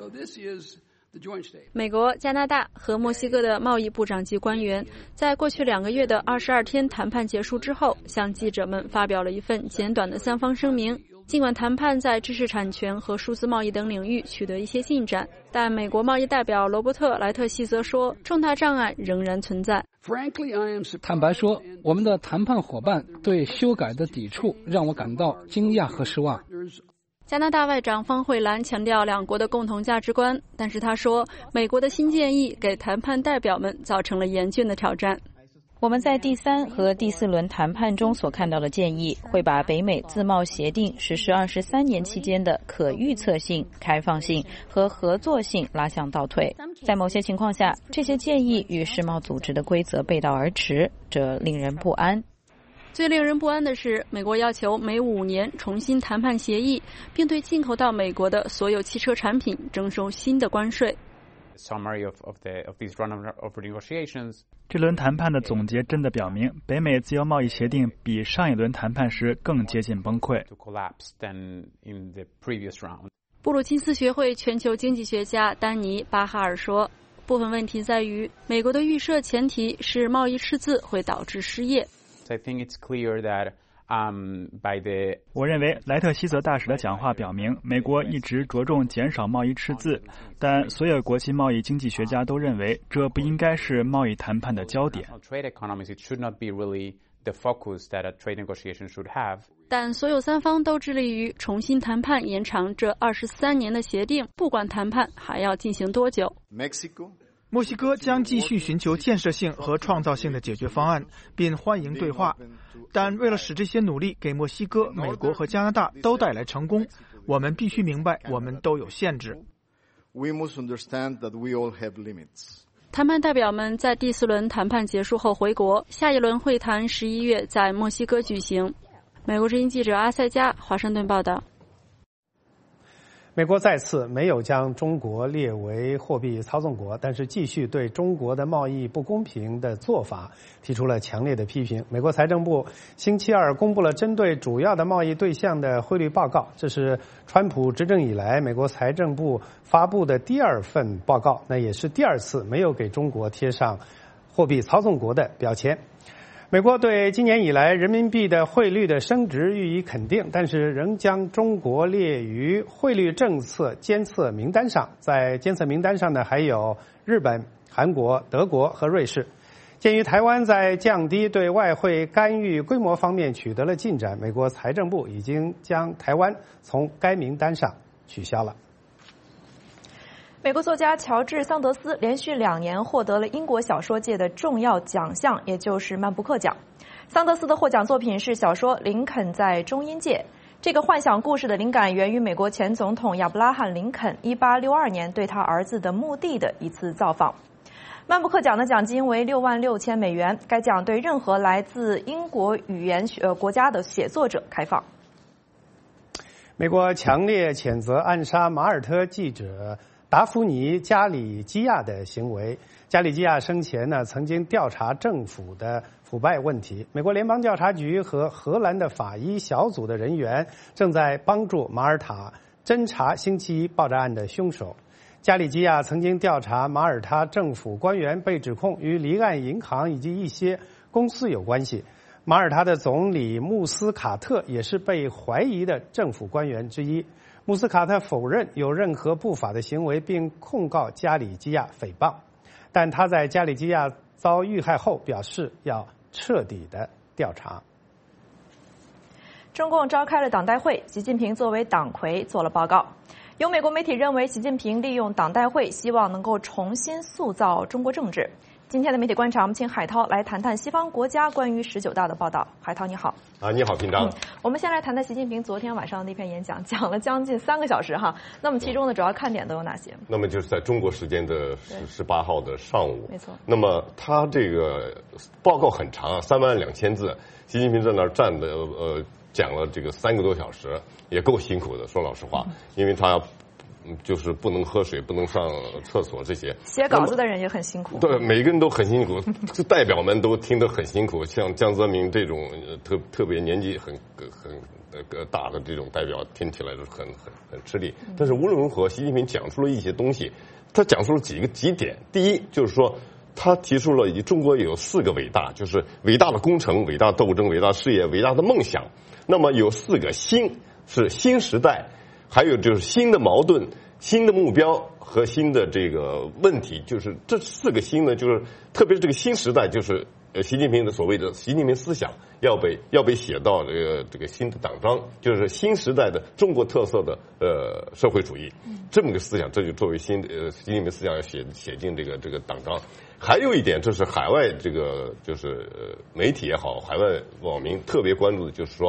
美国、加拿大和墨西哥的贸易部长级官员在过去2个月的22天谈判结束之后，向记者们发表了一份简短的3方声明。尽管谈判在知识产权和数字贸易等领域取得一些进展，但美国贸易代表罗伯特·莱特希则说，重大障碍仍然存在。 坦白说，我们的谈判伙伴对修改的抵触让我感到惊讶和失望。 加拿大外长方慧兰强调两国的共同价值观，但是他说，美国的新建议给谈判代表们造成了严峻的挑战。 我们在第3和第4轮谈判中所看到的建议，会把北美自贸协定实施23年期间的可预测性、开放性和合作性拉向倒退。在某些情况下，这些建议与世贸组织的规则背道而驰，这令人不安。 最令人不安的是，美国要求每5年重新谈判协议，并对进口到美国的所有汽车产品征收新的关税。 这轮谈判的总结真的表明，北美自由贸易协定比上一轮谈判时更接近崩溃。 布鲁金斯学会全球经济学家丹尼·巴哈尔说，部分问题在于美国的预设前提是贸易赤字会导致失业。 我认为莱特希泽大使的讲话表明，美国一直着重减少贸易赤字，但所有国际贸易经济学家都认为这不应该是贸易谈判的焦点。 但所有3方都致力于重新谈判，延长这23年的协定，不管谈判还要进行多久。 墨西哥将继续寻求建设性和创造性的解决方案，并欢迎对话。但为了使这些努力给墨西哥、美国和加拿大都带来成功，我们必须明白我们都有限制。 谈判代表们在第4轮谈判结束后回国，下一轮会谈11月在墨西哥举行。美国之音记者阿塞加华盛顿报道。 美国再次没有将中国列为货币操纵国，但是继续对中国的贸易不公平的做法提出了强烈的批评。美国财政部星期二公布了针对主要的贸易对象的汇率报告，这是川普执政以来美国财政部发布的第2份报告，那也是第2次没有给中国贴上货币操纵国的标签。美国对今年以来人民币的汇率的升值予以肯定，但是仍将中国列于汇率政策监测名单上。在监测名单上呢，还有日本、韩国、德国和瑞士。鉴于台湾在降低对外汇干预规模方面取得了进展，美国财政部已经将台湾从该名单上取消了。 美国作家乔治·桑德斯连续2年获得了英国小说界的重要奖项，也就是曼布克奖。桑德斯的获奖作品是小说《林肯在中阴界》。这个幻想故事的灵感源于美国前总统亚伯拉罕·林肯1862年对他儿子的墓地的一次造访。曼布克奖的奖金为$66,000美元，该奖对任何来自英国语言国家的写作者开放。 美国强烈谴责暗杀马耳他记者达芙妮·加里基亚的行为。加里基亚生前呢曾经调查政府的腐败问题。美国联邦调查局和荷兰的法医小组的人员正在帮助马耳他侦查星期一爆炸案的凶手。加里基亚曾经调查马耳他政府官员被指控与离岸银行以及一些公司有关系。马耳他的总理穆斯卡特也是被怀疑的政府官员之一。穆斯卡特否认有任何不法的行为，并控告加里基亚诽谤，但他在加里基亚遭遇害后表示要彻底的调查。 中共召开了党代会，习近平作为党魁做了报告。有美国媒体认为，习近平利用党代会，希望能够重新塑造中国政治。今天的媒体观察，我们请海涛来谈谈西方国家关于19大的报道。海涛你好。 你好，平章。 我们先来谈谈习近平昨天晚上的那篇演讲，讲了将近3个小时哈。那么其中的主要看点都有哪些？ 那么就是在中国时间的18号的上午。 没错。 那么他这个报告很长，32000字，习近平在那儿站的讲了这个3个多小时，也够辛苦的，说老实话，因为他就是不能喝水，不能上厕所，这些写稿子的人也很辛苦。 对，每个人都很辛苦，代表们都听得很辛苦。像江泽民这种特别年纪很大的这种代表，听起来是很吃力。但是无论如何，习近平讲出了一些东西，他讲出了几点。第一就是说，他提出了中国有4个伟大，就是伟大的工程、伟大的斗争、伟大的事业、伟大的梦想。那么有4个新，是新时代。还有就是新的矛盾、新的目标和新的这个问题，就是这4个新呢，就是特别是这个新时代，就是习近平的所谓的习近平思想要被写到这个新的党章，就是新时代的中国特色的社会主义这么个思想，这就作为习近平思想要写进这个党章。还有一点，这是海外这个就是媒体也好，海外网民特别关注的，就是说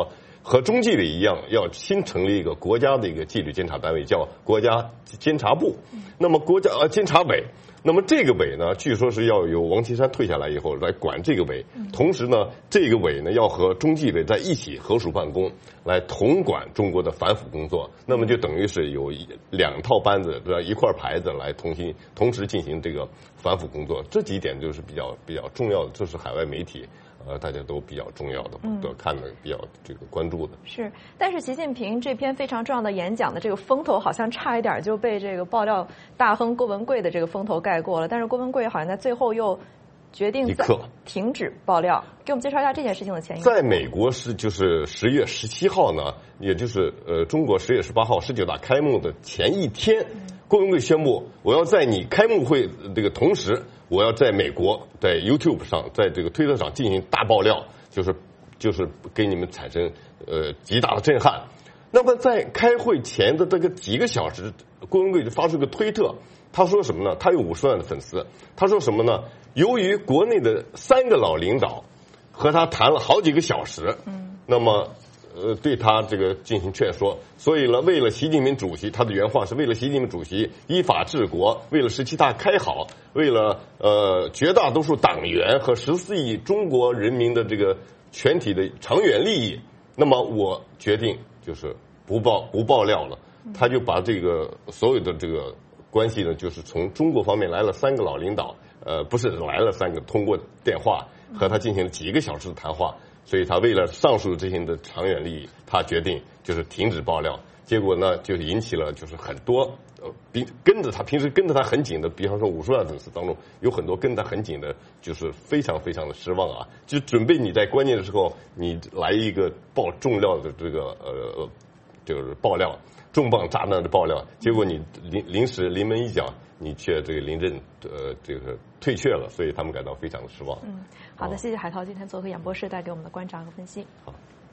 和中纪委一样，要新成立一个国家的一个纪律监察单位，叫国家监察部。那么监察委，那么这个委呢，据说是要由王岐山退下来以后来管这个委。同时呢，这个委呢要和中纪委在一起合署办公，来统管中国的反腐工作。那么就等于是有2套班子，一块牌子来同时进行这个反腐工作。这几点就是比较重要的，这是海外媒体。大家都比较重要的，都看的比较这个关注的。 是，但是习近平这篇非常重要的演讲的这个风头，好像差一点就被这个爆料大亨郭文贵的这个风头盖过了。但是郭文贵好像在最后又决定停止爆料。给我们介绍一下这件事情的前因。 在美国就是10月17号呢，也就是中国10月18号19大开幕的前一天，郭文贵宣布，我要在你开幕会这个同时。我要在美国，在 YouTube 上，在这个推特上进行大爆料，就是给你们产生极大的震撼。那么在开会前的这个几个小时，郭文贵就发出个推特，他说什么呢？他有50万的粉丝，他说什么呢？由于国内的3个老领导和他谈了好几个小时，那么对他这个进行劝说，所以呢，为了习近平主席，他的原话是为了习近平主席依法治国，为了17大开好，为了绝大多数党员和14亿中国人民的这个全体的长远利益，那么我决定就是不爆料了。他就把这个所有的这个关系呢，就是从中国方面来了3个老领导，不是来了3个，通过电话和他进行了几个小时的谈话。所以他为了上述这些的长远利益，他决定就是停止爆料。结果呢，就是引起了就是很多平时跟着他很紧的，比方说50万粉丝当中，有很多跟他很紧的，就是非常非常的失望啊！就准备你在关键的时候，你来一个重料的这个就是爆料，重磅炸弹的爆料，结果你临时临门一脚，你却这个临阵这个退却了，所以他们感到非常的失望。 好的，谢谢海涛今天做客演播室带给我们的观察和分析。 好。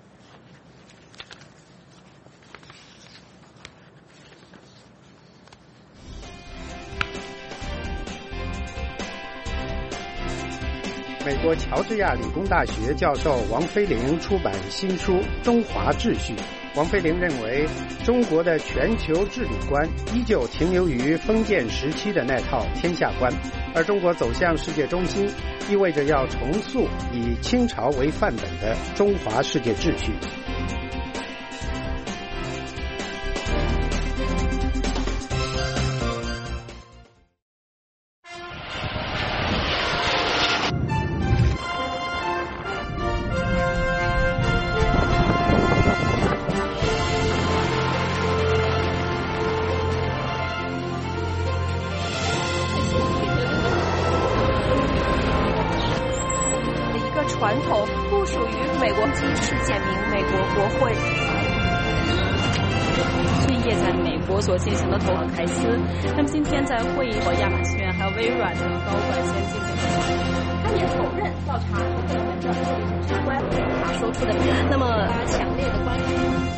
美国乔治亚理工大学教授王飞林出版新书《中华秩序》。王飞林认为，中国的全球治理观依旧停留于封建时期的那套天下观，而中国走向世界中心，意味着要重塑以清朝为范本的中华世界秩序。 传统不属于美国及世界名美国国会。 最业在美国所进行的投稿开司，那么今天在会议和亚马逊还有微软的高管先进行他也否认调查和个人的相关他说出的那么强烈的关于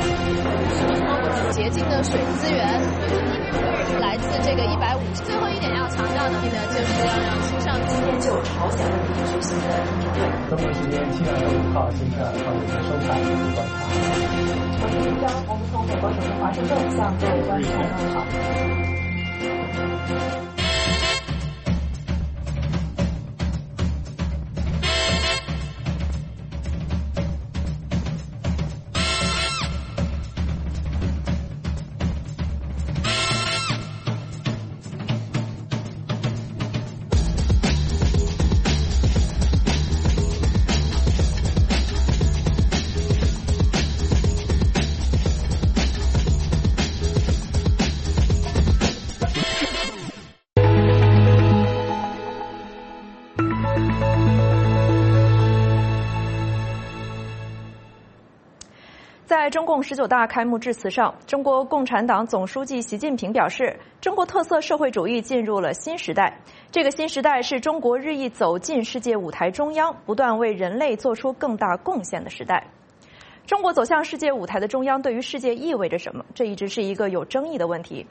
洁净的水资源来自这个150。最后一点要强调的呢，就是要让青少年今天就朝鲜问题举行的例会。 中国时间7月5号星期二欢迎收看观察。 我是林章，我们从美国首都华盛顿向各位观众问好。在中共19大开幕致辞上，中国共产党总书记习近平表示，中国特色社会主义进入了新时代。这个新时代是中国日益走进世界舞台中央，不断为人类做出更大贡献的时代。中国走向世界舞台的中央对于世界意味着什么？这一直是一个有争议的问题。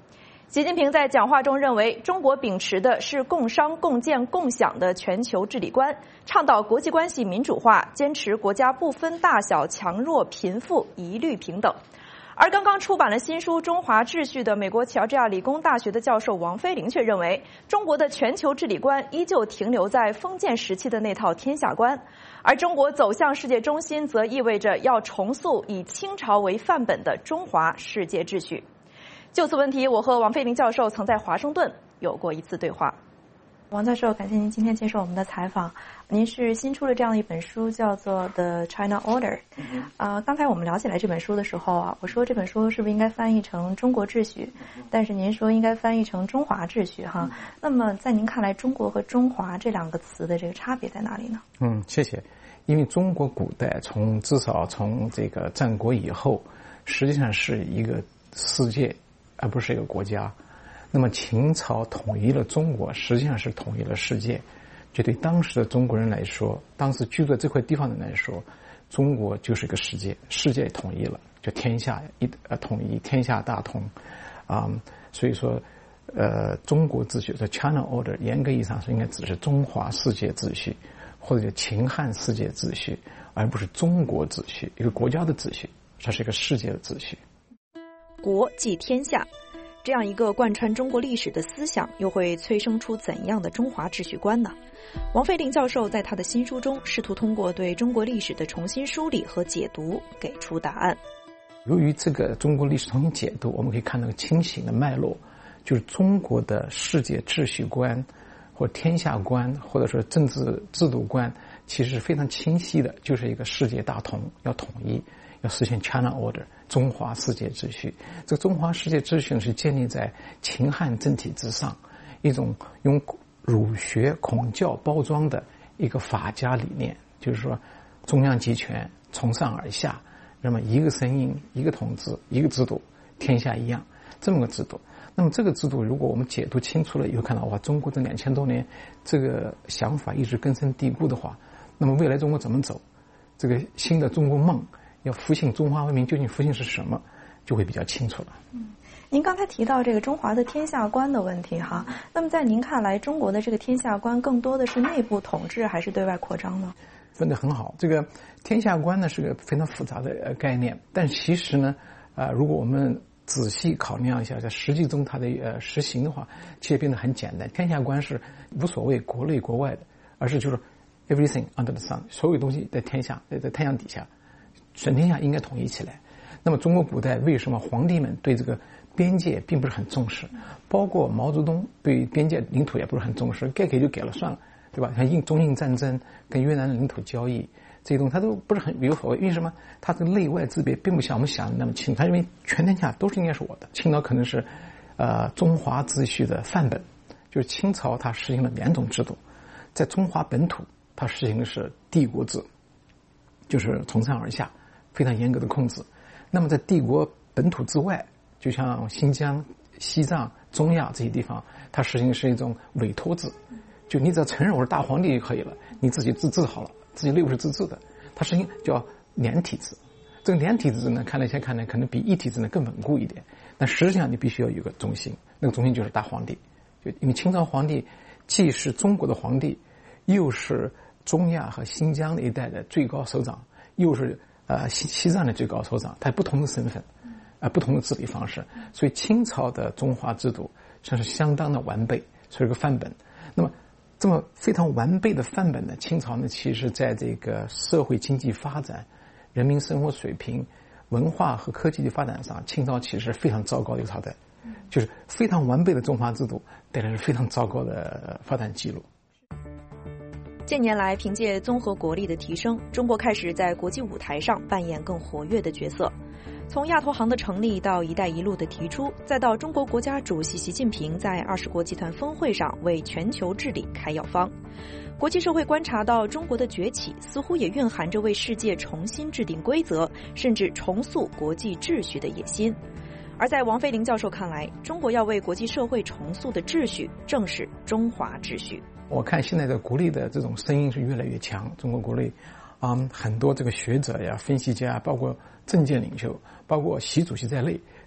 习近平在讲话中认为，中国秉持的是共商共建共享的全球治理观，倡导国际关系民主化，坚持国家不分大小、强弱、贫富一律平等。而刚刚出版了新书《中华秩序》的美国乔治亚理工大学的教授王飞林却认为，中国的全球治理观依旧停留在封建时期的那套天下观，而中国走向世界中心，则意味着要重塑以清朝为范本的中华世界秩序。就此问题，我和王飞林教授曾在华盛顿有过一次对话。王教授，感谢您今天接受我们的采访。您是新出了这样的一本书，叫做《The China Order》。刚才我们聊起来这本书的时候啊，我说这本书是不是应该翻译成中国秩序？但是您说应该翻译成中华秩序哈。那么在您看来，中国和中华这两个词的这个差别在哪里呢？ 谢谢。因为中国古代至少从这个战国以后，实际上是一个世界，而不是一个国家。那么秦朝统一了中国，实际上是统一了世界。就对当时的中国人来说，当时居住在这块地方的人来说，中国就是一个世界，世界统一了，就天下统一，天下大同。所以说中国秩序的 China Order 严格意义上是应该只是中华世界秩序，或者叫秦汉世界秩序，而不是中国秩序，一个国家的秩序，它是一个世界的秩序。 国即天下，这样一个贯穿中国历史的思想，又会催生出怎样的中华秩序观呢？王飞林教授在他的新书中，试图通过对中国历史的重新梳理和解读，给出答案。 由于这个中国历史重新解读，我们可以看到清醒的脉络，就是中国的世界秩序观或天下观，或者说政治制度观，其实是非常清晰的，就是一个世界大同，要统一，要实现 China Order 中华世界秩序。这个中华世界秩序是建立在秦汉政体之上，一种用儒学孔教包装的一个法家理念，就是说中央集权，从上而下，那么一个声音，一个统治，一个制度，天下一样，这么个制度。那么这个制度如果我们解读清楚了以后，看到哇，中国这2000多年这个想法一直根深蒂固的话，那么未来中国怎么走，这个新的中国梦要复兴中华文明，究竟复兴是什么，就会比较清楚了。 您刚才提到这个中华的天下观的问题哈，那么在您看来，中国的这个天下观更多的是内部统治还是对外扩张呢？ 分得很好，这个天下观呢是个非常复杂的概念，但其实呢，如果我们仔细考量一下，在实际中它的实行的话，其实变得很简单。天下观是无所谓国内国外的，而是就是 everything under the sun， 所有东西在天下，在太阳底下，全天下应该统一起来。那么中国古代为什么皇帝们对这个边界并不是很重视？包括毛泽东对边界领土也不是很重视，该给就给了算了，对吧？像中印战争跟越南的领土交易这些东西，他都不是很有所谓。为什么？他这个内外之别并不像我们想的那么清楚。他认为全天下都是应该是我的。清朝可能是中华秩序的范本，就是清朝它实行了2种制度，在中华本土它实行的是帝国制，就是从上而下非常严格的控制。那么在帝国本土之外，就像新疆、西藏、中亚这些地方，它实行的是一种委托制，就你只要承认我是大皇帝就可以了，你自己自治好了，自己内部是自治的。它实行叫联体制。这个联体制呢，看来可能比一体制呢更稳固一点，但实际上你必须要有一个中心，那个中心就是大皇帝。就因为清朝皇帝既是中国的皇帝，又是中亚和新疆的一带的最高首长，又是西藏的最高首长，他有不同的身份，不同的治理方式，所以清朝的中华制度算是相当的完备，是一个范本。那么这么非常完备的范本呢，清朝呢其实在这个社会经济发展、人民生活水平、文化和科技的发展上，清朝其实是非常糟糕的一个朝代，就是非常完备的中华制度带来了非常糟糕的发展记录。 近年来，凭借综合国力的提升，中国开始在国际舞台上扮演更活跃的角色。从亚投行的成立到“一带一路”的提出，再到中国国家主席习近平在20国集团峰会上为全球治理开药方，国际社会观察到中国的崛起，似乎也蕴含着为世界重新制定规则，甚至重塑国际秩序的野心。而在王飞林教授看来，中国要为国际社会重塑的秩序，正是中华秩序。 我看现在的国内的这种声音是越来越强，中国国内很多这个学者呀、分析家，包括政界领袖，包括习主席在内，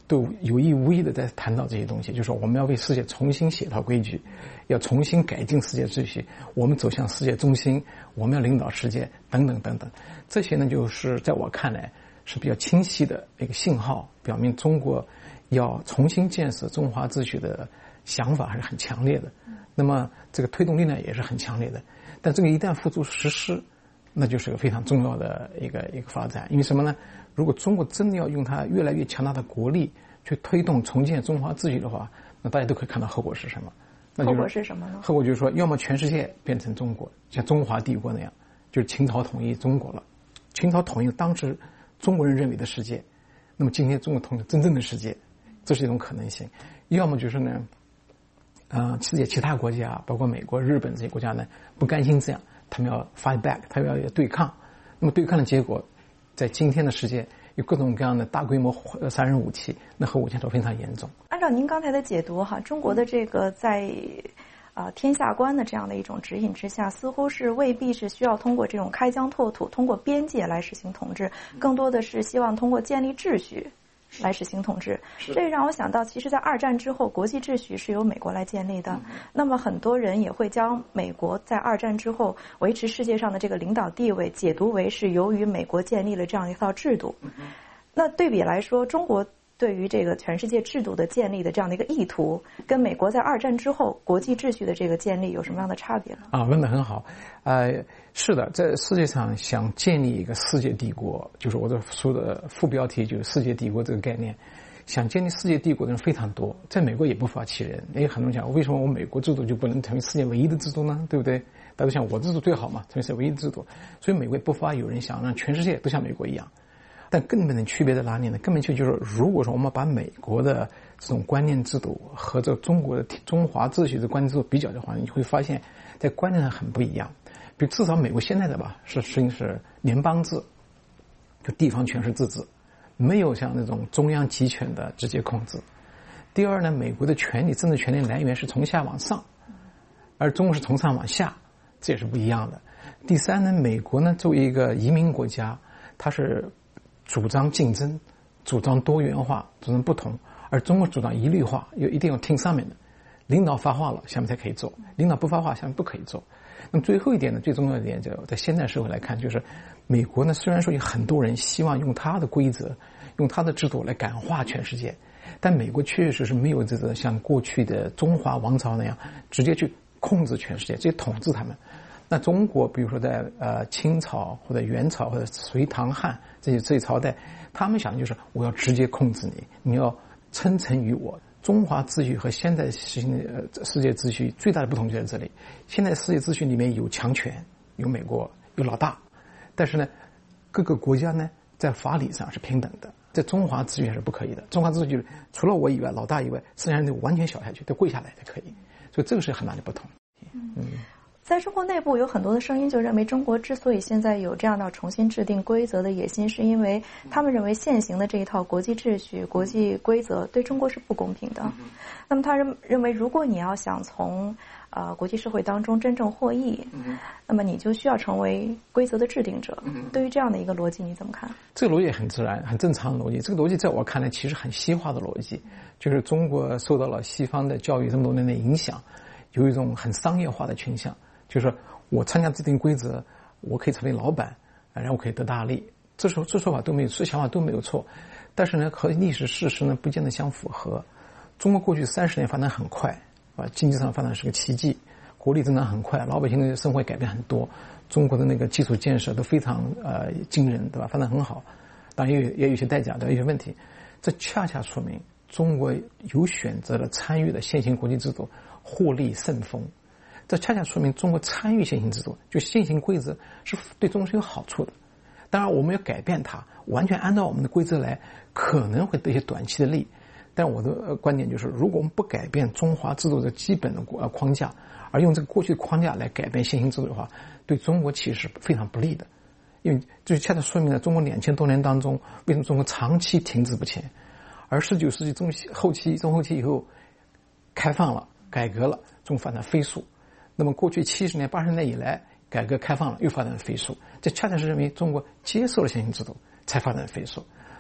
都有意无意的在谈到这些东西，就是说我们要为世界重新写套规矩，要重新改进世界秩序，我们走向世界中心，我们要领导世界，等等等等。这些呢，就是在我看来是比较清晰的一个信号，表明中国要重新建设中华秩序的想法还是很强烈的。那么这个推动力呢也是很强烈的。但这个一旦付诸实施，那就是个非常重要的一个发展。因为什么呢？如果中国真的要用它越来越强大的国力去推动重建中华秩序的话，那大家都可以看到后果是什么。那就是、 后果是什么呢？ 后果就是说，要么全世界变成中国，像中华帝国那样，就是秦朝统一中国了。秦朝统一当时中国人认为的世界，那么今天中国统一真正的世界，这是一种可能性。要么就是呢，世界其他国家，包括美国、日本这些国家呢，不甘心这样，他们要 fight back， 他们要对抗。那么对抗的结果，在今天的世界有各种各样的大规模杀人武器，那核武器都非常严重。 按照您刚才的解读哈，中国的这个在天下观的这样的一种指引之下，似乎是未必是需要通过这种开疆拓土、通过边界来实行统治，更多的是希望通过建立秩序来实行统治。这让我想到，其实在二战之后，国际秩序是由美国来建立的。那么很多人也会将美国在二战之后维持世界上的这个领导地位解读为是由于美国建立了这样一套制度。那对比来说，中国对于这个全世界制度的建立的这样的一个意图，跟美国在二战之后国际秩序的这个建立有什么样的差别呢？ 问得很好。是的，在世界上想建立一个世界帝国，就是我的书的副标题就是世界帝国这个概念。想建立世界帝国的人非常多，在美国也不乏其人。也很多人讲，为什么我美国制度就不能成为世界唯一的制度呢？对不对？大家都想我制度最好嘛，成为世界唯一的制度。所以美国也不乏有人想让全世界都像美国一样。但根本的区别在哪里呢？根本就是，如果说我们把美国的这种观念制度和这中国的中华秩序的观念制度比较的话，你会发现在观念上很不一样。比如至少美国现在的吧，实行是联邦制，就地方全是自治，没有像那种中央集权的直接控制。第二呢，美国的政治权力来源是从下往上，而中国是从上往下，这也是不一样的。第三呢，美国呢作为一个移民国家，它是主张竞争，主张多元化，主张不同，而中国主张一律化，一定要听上面的，领导发话了，下面才可以做；领导不发话，下面不可以做。那么最后一点呢，最重要的一点，就在现代社会来看，就是美国呢，虽然说有很多人希望用他的规则、用他的制度来感化全世界，但美国确实是没有这个像过去的中华王朝那样直接去控制全世界，直接统治他们。那中国比如说在清朝或者元朝或者隋唐汉这些朝代，他们想的就是我要直接控制你，你要称臣于我。中华秩序和现代实行的世界秩序最大的不同就在这里。现在世界秩序里面有强权，有美国，有老大，但是呢，各个国家呢在法理上是平等的。在中华秩序是不可以的，中华秩序除了我以外，老大以外，剩下人都完全小下去，都跪下来才可以。所以这个是很大的不同。 在中国内部有很多的声音就认为，中国之所以现在有这样的重新制定规则的野心，是因为他们认为现行的这一套国际秩序、国际规则对中国是不公平的。那么他认为，如果你要想从国际社会当中真正获益，那么你就需要成为规则的制定者。对于这样的一个逻辑，你怎么看？ 这个逻辑很自然、很正常的逻辑。这个逻辑在我看来其实很西化的逻辑，就是中国受到了西方的教育这么多年的影响，有一种很商业化的倾向。就是我参加制定规则，我可以成为老板，然后我可以得大利。这说法都没有，这想法都没有错，但是呢，和历史事实呢不见得相符合。中国过去30年发展很快，经济上发展是个奇迹，国力增长很快，老百姓的生活改变很多，中国的那个基础建设都非常惊人，对吧？发展很好，当然也有一些代价，有一些问题。这恰恰说明中国有选择了参与的现行国际制度，获利甚丰。这恰恰说明中国参与现行制度，就现行规则是对中国是有好处的。当然我们要改变它，完全按照我们的规则来，可能会得一些短期的利。但我的观点就是，如果我们不改变中华制度的基本的框架，而用这个过去的框架来改变现行制度的话，对中国其实是非常不利的。因为这恰恰说明了中国2000多年当中，为什么中国长期停滞不前，而19世纪中后期以后开放了、改革了，中国发展飞速。那么过去70年、80年以来，改革开放了，又发展飞速。这恰恰是认为中国接受了现行制度，才发展飞速。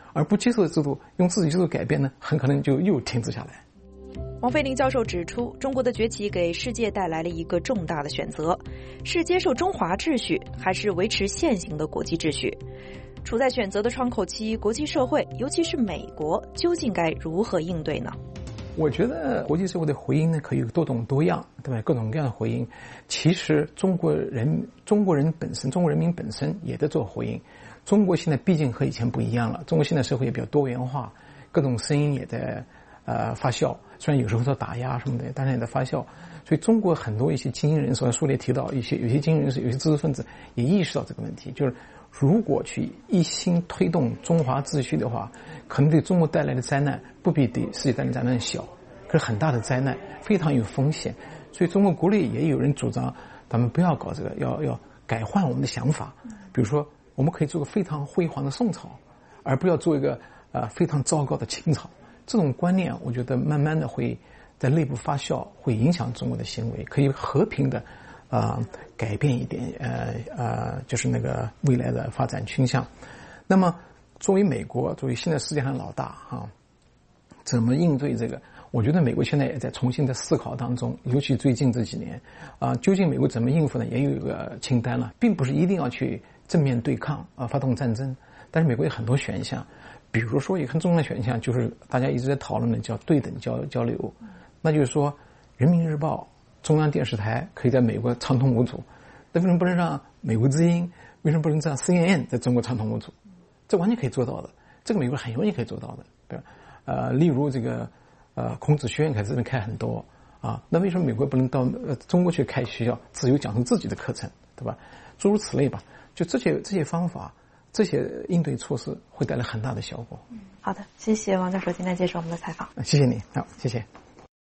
而不接受的制度，用自己制度改变呢，很可能就又停止下来。 王飞林教授指出，中国的崛起给世界带来了一个重大的选择，是接受中华秩序，还是维持现行的国际秩序？处在选择的窗口期，国际社会，尤其是美国，究竟该如何应对呢？ 我觉得国际社会的回应呢，可以多种多样，对吧？各种各样的回应。其实中国人民本身也在做回应。中国现在毕竟和以前不一样了，中国现在社会也比较多元化，各种声音也在发酵。虽然有时候说打压什么的，但是也在发酵。所以中国很多一些精英人士，书里提到有些精英人士、有些知识分子也意识到这个问题，就是如果去一心推动中华秩序的话，可能对中国带来的灾难不比对世界带来的灾难小，可是很大的灾难，非常有风险。所以中国国内也有人主张，咱们不要搞这个，要改换我们的想法。比如说，我们可以做个非常辉煌的宋朝，而不要做一个非常糟糕的清朝。这种观念，我觉得慢慢的会在内部发酵，会影响中国的行为，可以和平的改变一点就是那个未来的发展倾向。那么作为美国，作为现在世界上老大怎么应对这个？我觉得美国现在也在重新的思考当中，尤其最近这几年究竟美国怎么应付呢？也有一个清单了，并不是一定要去正面对抗发动战争，但是美国有很多选项。比如说一个很重要的选项就是大家一直在讨论的叫对等交流，那就是说人民日报、中央电视台可以在美国畅通无阻，那为什么不能让美国之音，为什么不能让 CNN 在中国畅通无阻？这完全可以做到的，这个美国很容易可以做到的，对吧？例如这个孔子学院在这边开很多那为什么美国不能到中国去开学校，自由讲述自己的课程，对吧？诸如此类吧，就这些方法。这些应对措施会带来很大的效果。 好的，谢谢王教授今天接受我们的采访。 谢谢你，好，谢谢。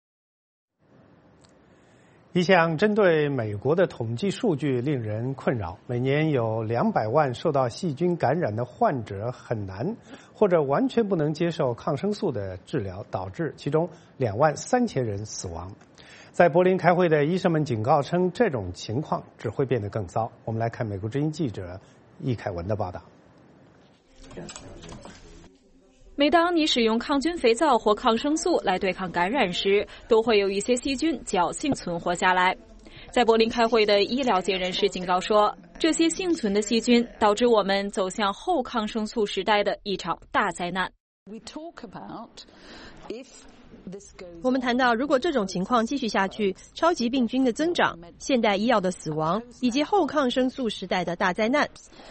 一项针对美国的统计数据令人困扰，每年有200万受到细菌感染的患者很难或者完全不能接受抗生素的治疗，导致其中23000人死亡。在柏林开会的医生们警告称，这种情况只会变得更糟。我们来看美国之音记者易凯文的报道。 每当你使用抗菌肥皂或抗生素来对抗感染时，都会有一些细菌侥幸存活下来。在柏林开会的医疗界人士警告说，这些幸存的细菌导致我们走向后抗生素时代的一场大灾难。 我们谈到，如果这种情况继续下去，超级病菌的增长、现代医药的死亡，以及后抗生素时代的大灾难。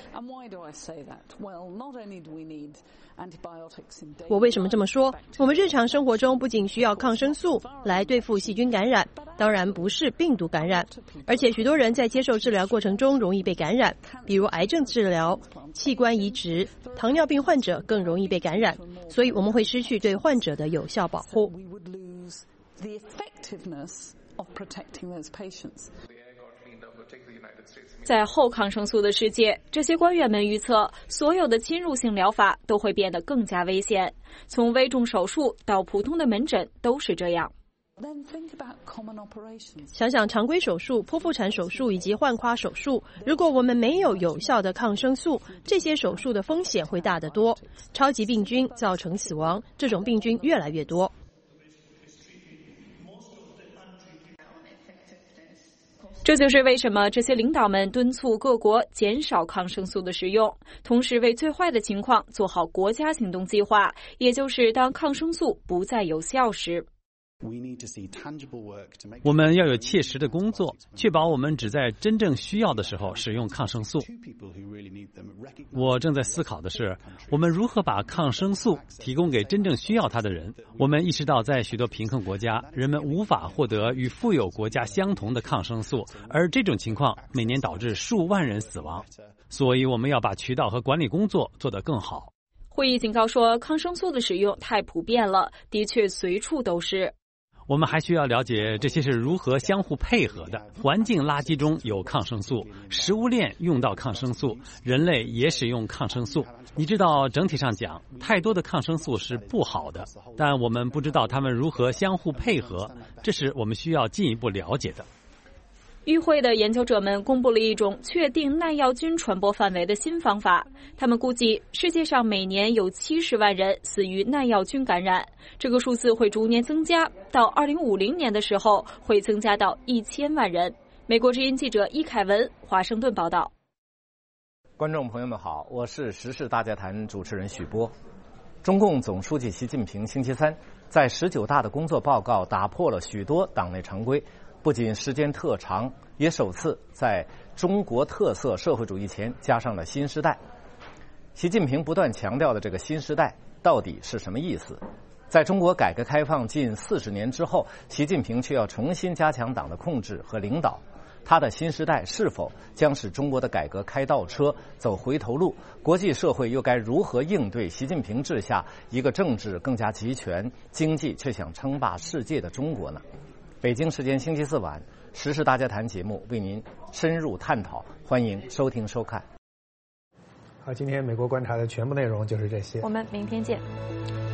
我为什么这么说？我们日常生活中不仅需要抗生素来对付细菌感染，当然不是病毒感染，而且许多人在接受治疗过程中容易被感染，比如癌症治疗、器官移植、糖尿病患者更容易被感染，所以我们会失去对患者的有效保护。 在后抗生素的世界，这些官员们预测，所有的侵入性疗法都会变得更加危险，从危重手术到普通的门诊都是这样。 想想常规手术、剖腹产手术以及换胯手术，如果我们没有有效的抗生素，这些手术的风险会大得多。超级病菌造成死亡，这种病菌越来越多。 这就是为什么这些领导们敦促各国减少抗生素的使用，同时为最坏的情况做好国家行动计划，也就是当抗生素不再有效时。 我们要有切实的工作，确保我们只在真正需要的时候使用抗生素。我正在思考的是，我们如何把抗生素提供给真正需要它的人。我们意识到，在许多贫困国家，人们无法获得与富有国家相同的抗生素，而这种情况每年导致数万人死亡。所以我们要把渠道和管理工作做得更好。 会议警告说，抗生素的使用太普遍了，的确随处都是。 我们还需要了解这些是如何相互配合的。环境垃圾中有抗生素，食物链用到抗生素，人类也使用抗生素。你知道，整体上讲，太多的抗生素是不好的，但我们不知道它们如何相互配合，这是我们需要进一步了解的。 与会的研究者们公布了一种确定耐药菌传播范围的新方法。他们估计世界上每年有70万人死于耐药菌感染，这个数字会逐年增加，到2050年的时候会增加到1000万人。美国之音记者伊凯文华盛顿报道。 观众朋友们好，我是时事大家谈主持人许波。中共总书记习近平星期三在19大的工作报告打破了许多党内常规，不仅时间特长，也首次在中国特色社会主义前加上了新时代。习近平不断强调的这个新时代到底是什么意思？在中国改革开放近40年之后，习近平却要重新加强党的控制和领导。他的新时代是否将使中国的改革开倒车走回头路？国际社会又该如何应对习近平治下一个政治更加集权、经济却想称霸世界的中国呢？北京时间星期四晚，时事大家谈节目为您深入探讨，欢迎收听收看。 好，今天美国观察的全部内容就是这些， 我们明天见。